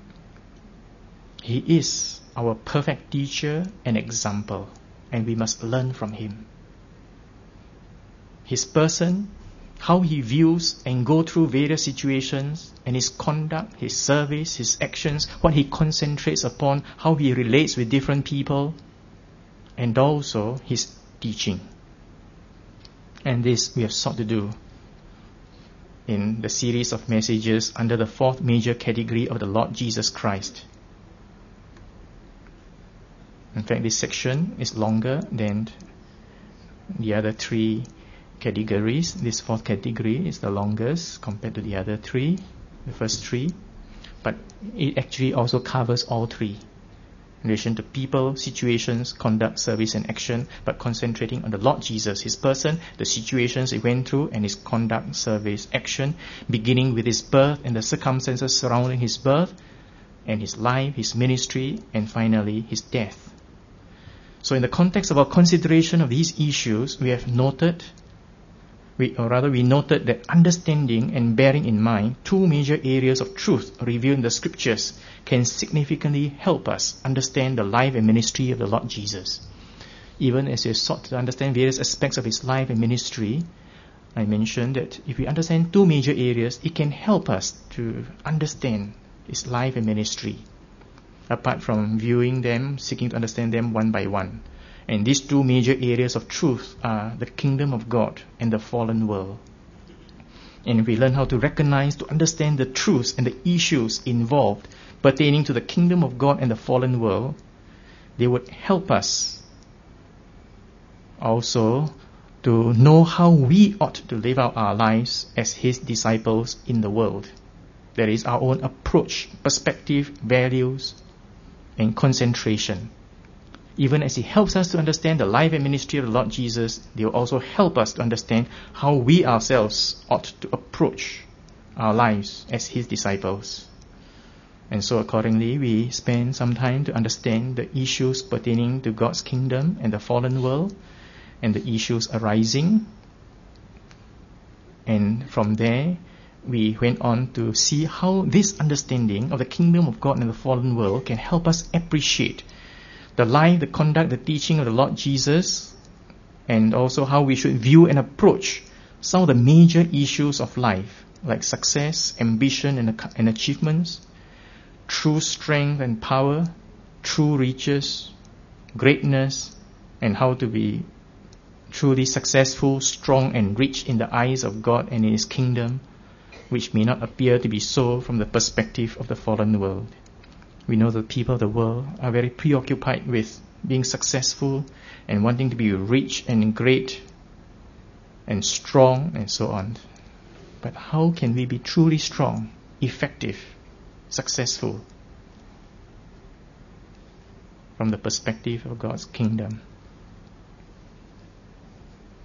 He is our perfect teacher and example, and we must learn from Him. His person, how He views and go through various situations, and His conduct, His service, His actions, what He concentrates upon, how He relates with different people, and also His teaching. And this we have sought to do in the series of messages under the fourth major category of the Lord Jesus Christ. In fact, this section is longer than the other three categories. This fourth category is the longest compared to the other three, the first three. But it actually also covers all three in relation to people, situations, conduct, service, and action, but concentrating on the Lord Jesus, His person, the situations He went through, and His conduct, service, action, beginning with His birth and the circumstances surrounding His birth, and His life, His ministry, and finally His death. So in the context of our consideration of these issues, we have noted, we, or rather we noted that understanding and bearing in mind two major areas of truth revealed in the Scriptures can significantly help us understand the life and ministry of the Lord Jesus. Even as we have sought to understand various aspects of His life and ministry, I mentioned that if we understand two major areas, it can help us to understand His life and ministry, apart from viewing them, seeking to understand them one by one. And these two major areas of truth are the kingdom of God and the fallen world. And if we learn how to recognize, to understand the truths and the issues involved pertaining to the kingdom of God and the fallen world, they would help us also to know how we ought to live out our lives as His disciples in the world. That is our own approach, perspective, values, and concentration. Even as He helps us to understand the life and ministry of the Lord Jesus, they will also help us to understand how we ourselves ought to approach our lives as His disciples. And so accordingly, we spend some time to understand the issues pertaining to God's kingdom and the fallen world, and the issues arising. And from there, we went on to see how this understanding of the kingdom of God and the fallen world can help us appreciate the life, the conduct, the teaching of the Lord Jesus, and also how we should view and approach some of the major issues of life, like success, ambition, and, and achievements, true strength and power, true riches, greatness, and how to be truly successful, strong, and rich in the eyes of God and in His kingdom, which may not appear to be so from the perspective of the fallen world. We know that people of the world are very preoccupied with being successful and wanting to be rich and great and strong and so on. But how can we be truly strong, effective, successful from the perspective of God's kingdom?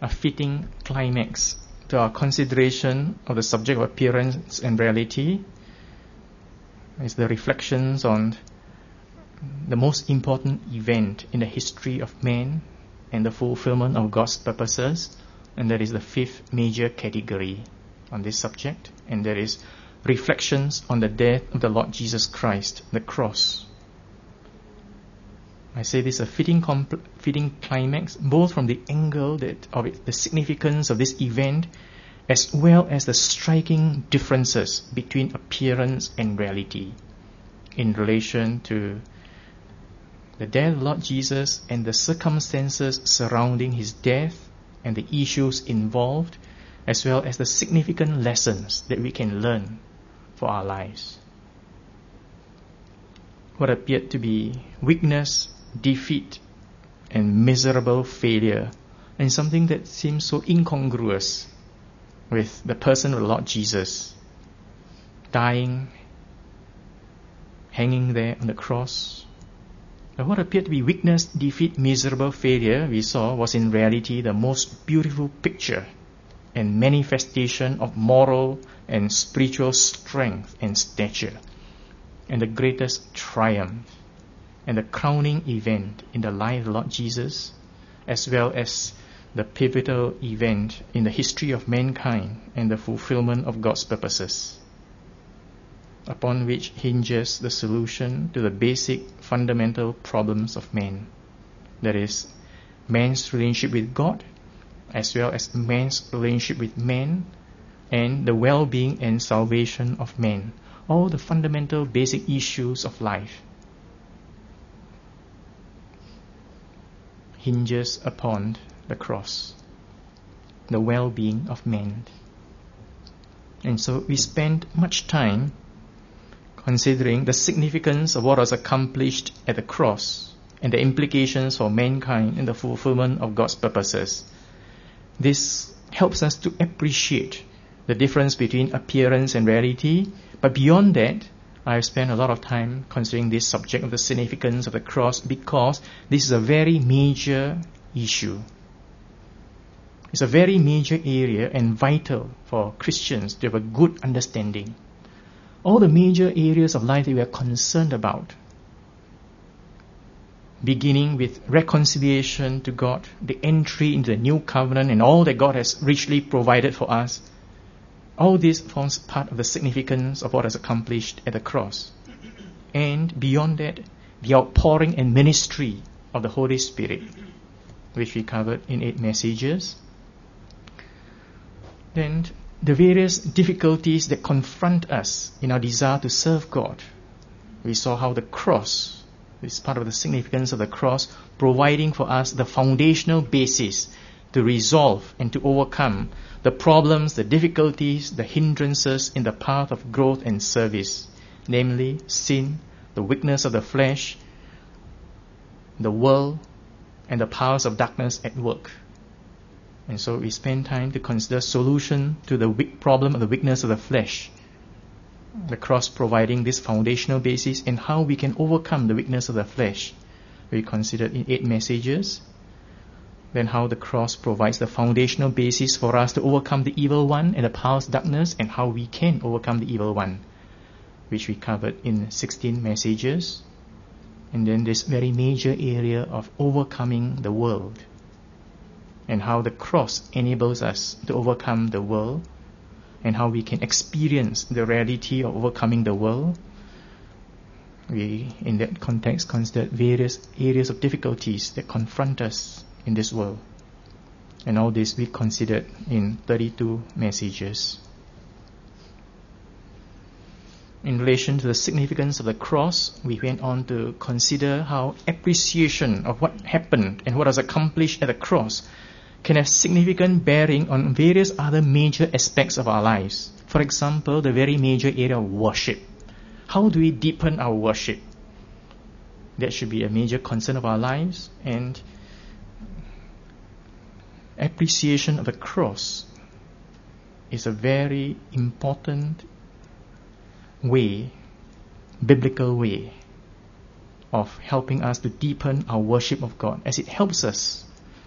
a fitting climax to our consideration of the subject of appearance and reality. It's the reflections on the most important event in the history of man and the fulfillment of God's purposes, and that is the fifth major category on this subject, and that is reflections on the death of the Lord Jesus Christ, the cross. I say this is a fitting, compl- fitting climax, both from the angle that of it, the significance of this event, as well as the striking differences between appearance and reality in relation to the death of Lord Jesus and the circumstances surrounding his death and the issues involved, as well as the significant lessons that we can learn for our lives. What appeared to be weakness, defeat, and miserable failure, and something that seems so incongruous with the person of the Lord Jesus, dying, hanging there on the cross. But what appeared to be weakness, defeat, miserable failure, we saw, was in reality the most beautiful picture and manifestation of moral and spiritual strength and stature, and the greatest triumph and the crowning event in the life of the Lord Jesus, as well as the pivotal event in the history of mankind and the fulfillment of God's purposes, upon which hinges the solution to the basic fundamental problems of man, that is, man's relationship with God, as well as man's relationship with man, and the well-being and salvation of man, all the fundamental basic issues of life hinges upon the cross, the well-being of man. And so we spent much time considering the significance of what was accomplished at the cross and the implications for mankind in the fulfillment of God's purposes. This helps us to appreciate the difference between appearance and reality, but beyond that, I've spent a lot of time considering this subject of the significance of the cross because this is a very major issue. It's a very major area and vital for Christians to have a good understanding. All the major areas of life that we are concerned about, beginning with reconciliation to God, the entry into the new covenant, and all that God has richly provided for us, all this forms part of the significance of what is accomplished at the cross. And beyond that, the outpouring and ministry of the Holy Spirit, which we covered in eight messages. Then the various difficulties that confront us in our desire to serve God. We saw how the cross is part of the significance of the cross, providing for us the foundational basis to resolve and to overcome the problems, the difficulties, the hindrances in the path of growth and service, namely sin, the weakness of the flesh, the world, and the powers of darkness at work. And so we spend time to consider solution to the weak problem of the weakness of the flesh, the cross providing this foundational basis, and how we can overcome the weakness of the flesh. We considered in eight messages. Then how the cross provides the foundational basis for us to overcome the evil one and the powers of darkness, and how we can overcome the evil one, which we covered in sixteen messages. And then this very major area of overcoming the world, and how the cross enables us to overcome the world, and how we can experience the reality of overcoming the world. We, in that context, considered various areas of difficulties that confront us in this world. And all this we considered in thirty-two messages. In relation to the significance of the cross, we went on to consider how appreciation of what happened and what was accomplished at the cross can have significant bearing on various other major aspects of our lives. For example, the very major area of worship. How do we deepen our worship? That should be a major concern of our lives, and appreciation of the cross is a very important way, biblical way, of helping us to deepen our worship of God, as it helps us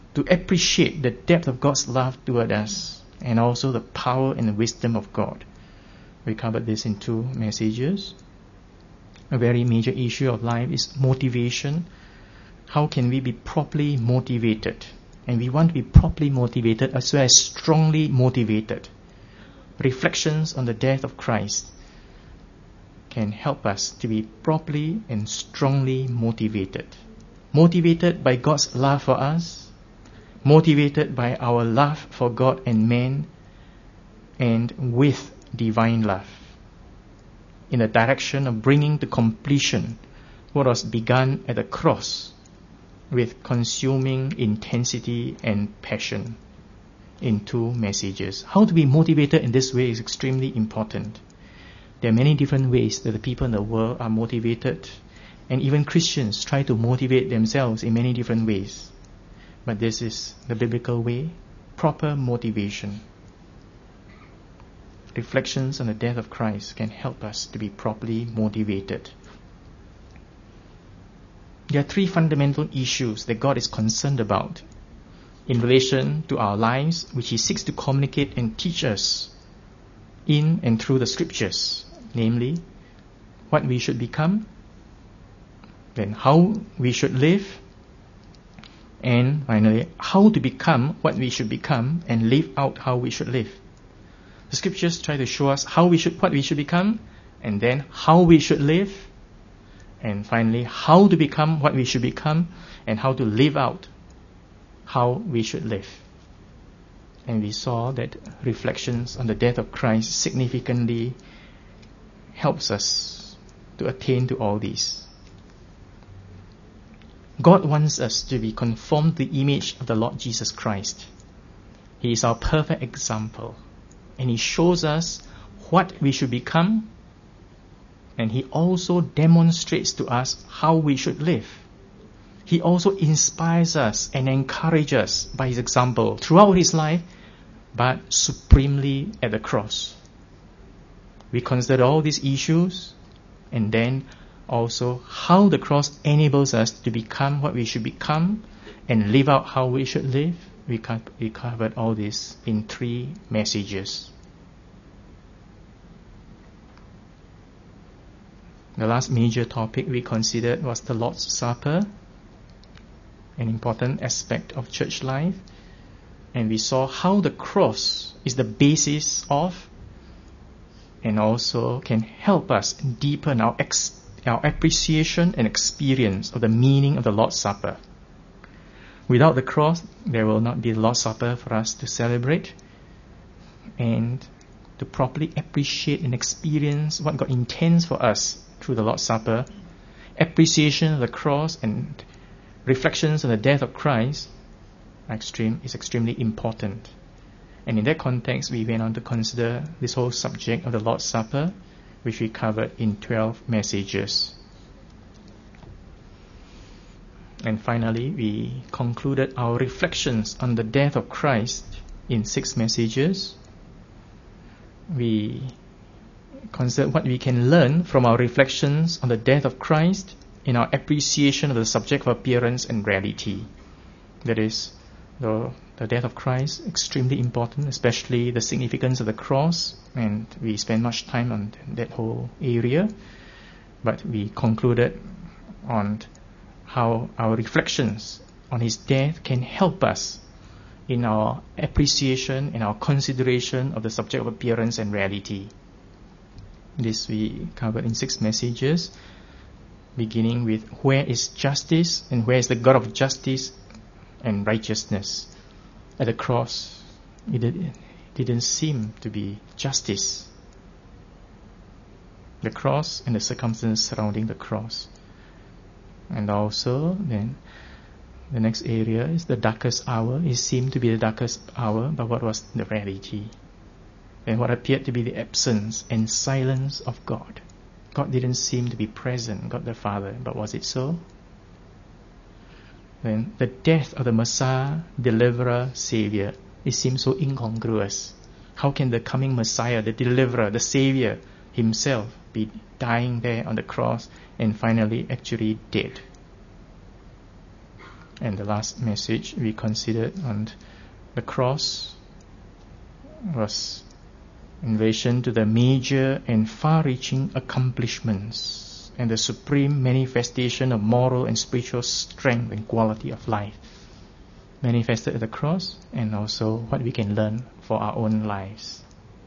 to appreciate the depth of God's love toward us and also the power and the wisdom of God. We covered this in two messages. A very major issue of life is motivation. How can we be properly motivated? And we want to be properly motivated as well as strongly motivated. Reflections on the death of Christ can help us to be properly and strongly motivated. Motivated by God's love for us, motivated by our love for God and man, and with divine love, in the direction of bringing to completion what was begun at the cross with consuming intensity and passion in two messages. How to be motivated in this way is extremely important. There are many different ways that the people in the world are motivated, and even Christians try to motivate themselves in many different ways. But this is the biblical way, proper motivation. Reflections on the death of Christ can help us to be properly motivated. There are three fundamental issues that God is concerned about in relation to our lives, which He seeks to communicate and teach us in and through the Scriptures. Namely, what we should become, then how we should live, and finally, how to become what we should become and live out how we should live. The Scriptures try to show us how we should, what we should become, and then how we should live, and finally, how to become what we should become, and how to live out how we should live. And we saw that reflections on the death of Christ significantly helps us to attain to all these. God wants us to be conformed to the image of the Lord Jesus Christ. He is our perfect example, and He shows us what we should become, and He also demonstrates to us how we should live. He also inspires us and encourages us by His example throughout His life, but supremely at the cross. We consider all these issues, and then also how the cross enables us to become what we should become and live out how we should live. We, co- we covered all this in three messages. The last major topic we considered was the Lord's Supper, an important aspect of church life. And we saw how the cross is the basis of and also can help us deepen our, ex- our appreciation and experience of the meaning of the Lord's Supper. Without the cross, there will not be the Lord's Supper for us to celebrate and to properly appreciate and experience what God intends for us through the Lord's Supper. Appreciation of the cross and reflections on the death of Christ are extreme, is extremely important. And in that context, we went on to consider this whole subject of the Lord's Supper, which we covered in twelve messages. And finally, we concluded our reflections on the death of Christ in six messages. We considered what we can learn from our reflections on the death of Christ in our appreciation of the subject of appearance and reality. That is, the, the death of Christ, extremely important, especially the significance of the cross, and we spent much time on that whole area. But we concluded on how our reflections on His death can help us in our appreciation and our consideration of the subject of appearance and reality. This we covered in six messages, beginning with where is justice and where is the God of justice and righteousness. At the cross, it didn't seem to be justice. The cross and the circumstances surrounding the cross. And also, then, the next area is the darkest hour. It seemed to be the darkest hour, but what was the reality? And what appeared to be the absence and silence of God. God didn't seem to be present, God the Father, but was it so? Then the death of the Messiah, Deliverer, Savior, it seems so incongruous. How can the coming Messiah, the Deliverer, the Savior Himself be dying there on the cross and finally actually dead? And the last message we considered on the cross was in relation to the major and far-reaching accomplishments and the supreme manifestation of moral and spiritual strength and quality of life manifested at the cross, and also what we can learn for our own lives.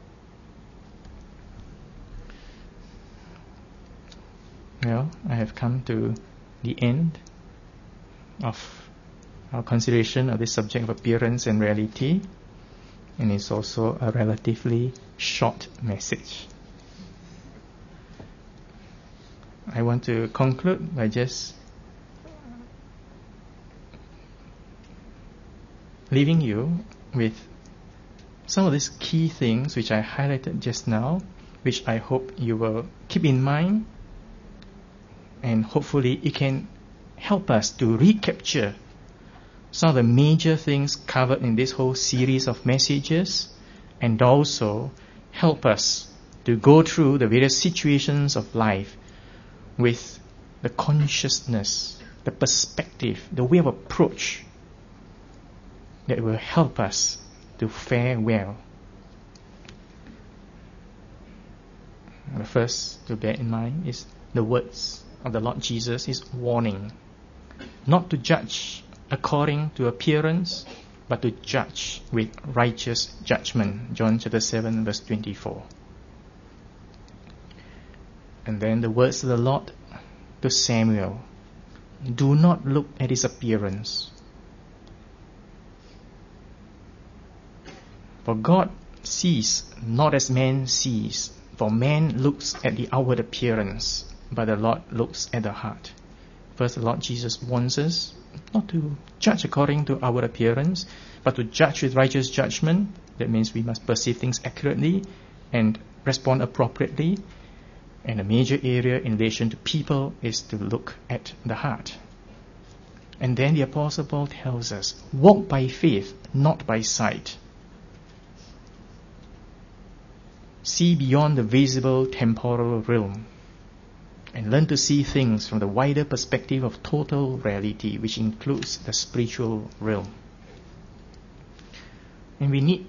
Well, I have come to the end of our consideration of this subject of appearance and reality, and it's also a relatively short message. I want to conclude by just leaving you with some of these key things which I highlighted just now, which I hope you will keep in mind, and hopefully it can help us to recapture some of the major things covered in this whole series of messages, and also help us to go through the various situations of life with the consciousness, the perspective, the way of approach that will help us to fare well. The first to bear in mind is the words of the Lord Jesus, His warning, not to judge according to appearance, but to judge with righteous judgment. John chapter seven, verse twenty-four. And then the words of the Lord to Samuel, do not look at his appearance. For God sees not as man sees, for man looks at the outward appearance, but the Lord looks at the heart. First, the Lord Jesus warns us not to judge according to our appearance, but to judge with righteous judgment. That means we must perceive things accurately and respond appropriately. And a major area in relation to people is to look at the heart. And then the Apostle Paul tells us, walk by faith, not by sight. See beyond the visible temporal realm, and learn to see things from the wider perspective of total reality, which includes the spiritual realm. And we need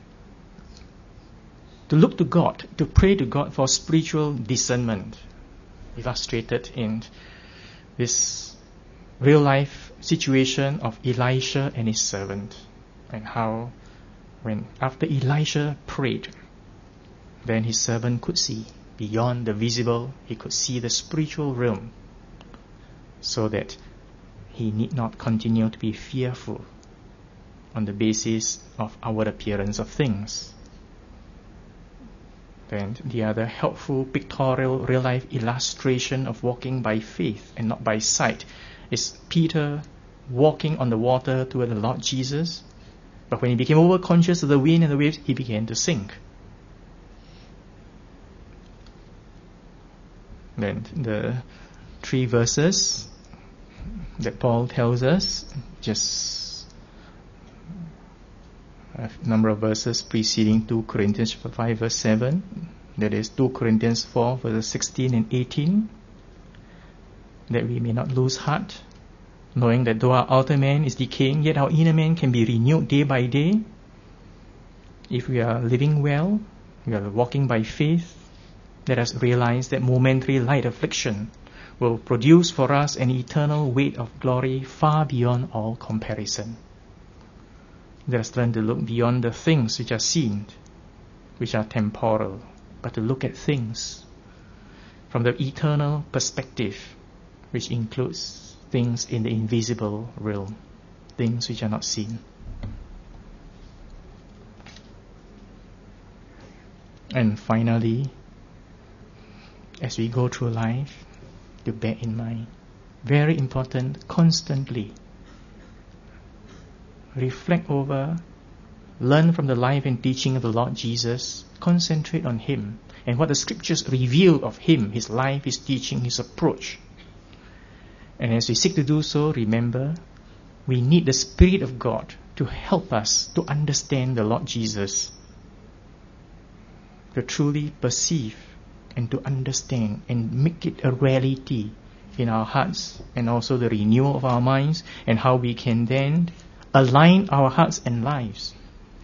to look to God, to pray to God for spiritual discernment, illustrated in this real life situation of Elisha and his servant, and how when after Elisha prayed, then his servant could see beyond the visible, he could see the spiritual realm, so that he need not continue to be fearful on the basis of outward appearance of things. Then the other helpful pictorial real-life illustration of walking by faith and not by sight is Peter walking on the water toward the Lord Jesus, but when he became overconscious of the wind and the waves, he began to sink. Then the three verses that Paul tells us, just a number of verses preceding two Corinthians five verse seven, that is two Corinthians four verses sixteen and eighteen, that we may not lose heart, knowing that though our outer man is decaying, yet our inner man can be renewed day by day. If we are living well, we are walking by faith, let us realize that momentary light affliction will produce for us an eternal weight of glory far beyond all comparison. Let us learn to look beyond the things which are seen, which are temporal, but to look at things from the eternal perspective, which includes things in the invisible realm, things which are not seen. And finally, as we go through life, to bear in mind, very important, constantly reflect over, learn from the life and teaching of the Lord Jesus, concentrate on Him and what the Scriptures reveal of Him, His life, His teaching, His approach. And as we seek to do so, remember, we need the Spirit of God to help us to understand the Lord Jesus, to truly perceive and to understand and make it a reality in our hearts, and also the renewal of our minds, and how we can then align our hearts and lives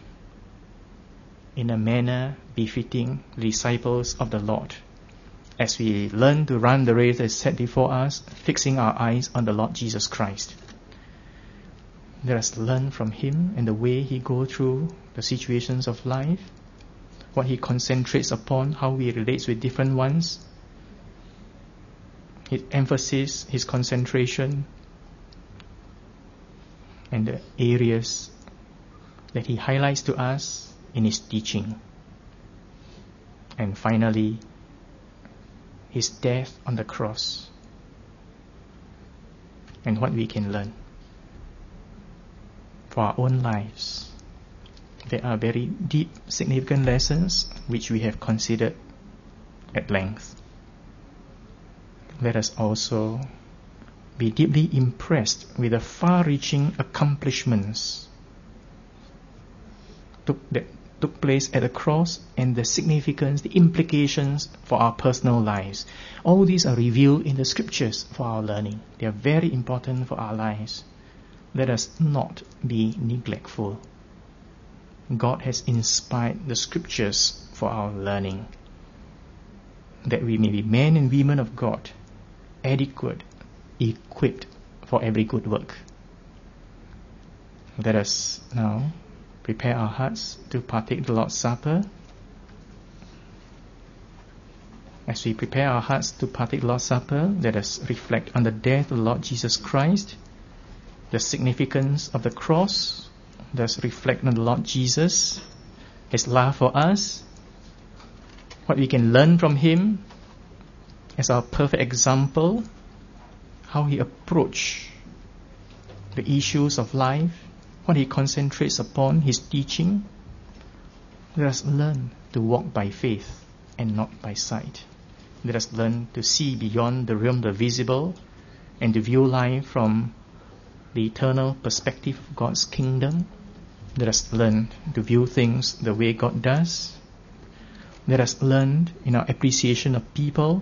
in a manner befitting disciples of the Lord, as we learn to run the race that is set before us, fixing our eyes on the Lord Jesus Christ. Let us learn from Him and the way He goes through the situations of life, what He concentrates upon, how He relates with different ones, His emphasis, His concentration, and the areas that He highlights to us in His teaching. And finally, His death on the cross, and what we can learn for our own lives. There are very deep, significant lessons which we have considered at length. Let us also be deeply impressed with the far-reaching accomplishments took, that took place at the cross, and the significance, the implications for our personal lives. All these are revealed in the scriptures for our learning. They are very important for our lives. Let us not be neglectful. God has inspired the scriptures for our learning, that we may be men and women of God, adequate, equipped for every good work. Let us now prepare our hearts to partake the Lord's Supper. As we prepare our hearts to partake the Lord's Supper, let us reflect on the death of the Lord Jesus Christ, the significance of the cross. Let us reflect on the Lord Jesus, His love for us, what we can learn from Him as our perfect example, how He approached the issues of life, what He concentrates upon, His teaching. Let us learn to walk by faith and not by sight. Let us learn to see beyond the realm of the visible and to view life from the eternal perspective of God's kingdom. Let us learn to view things the way God does. Let us learn in our appreciation of people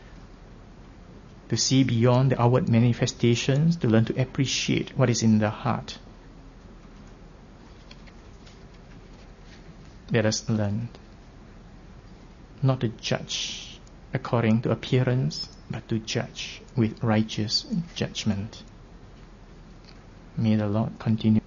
to see beyond the outward manifestations, to learn to appreciate what is in the heart. Let us learn not to judge according to appearance, but to judge with righteous judgment. May the Lord continue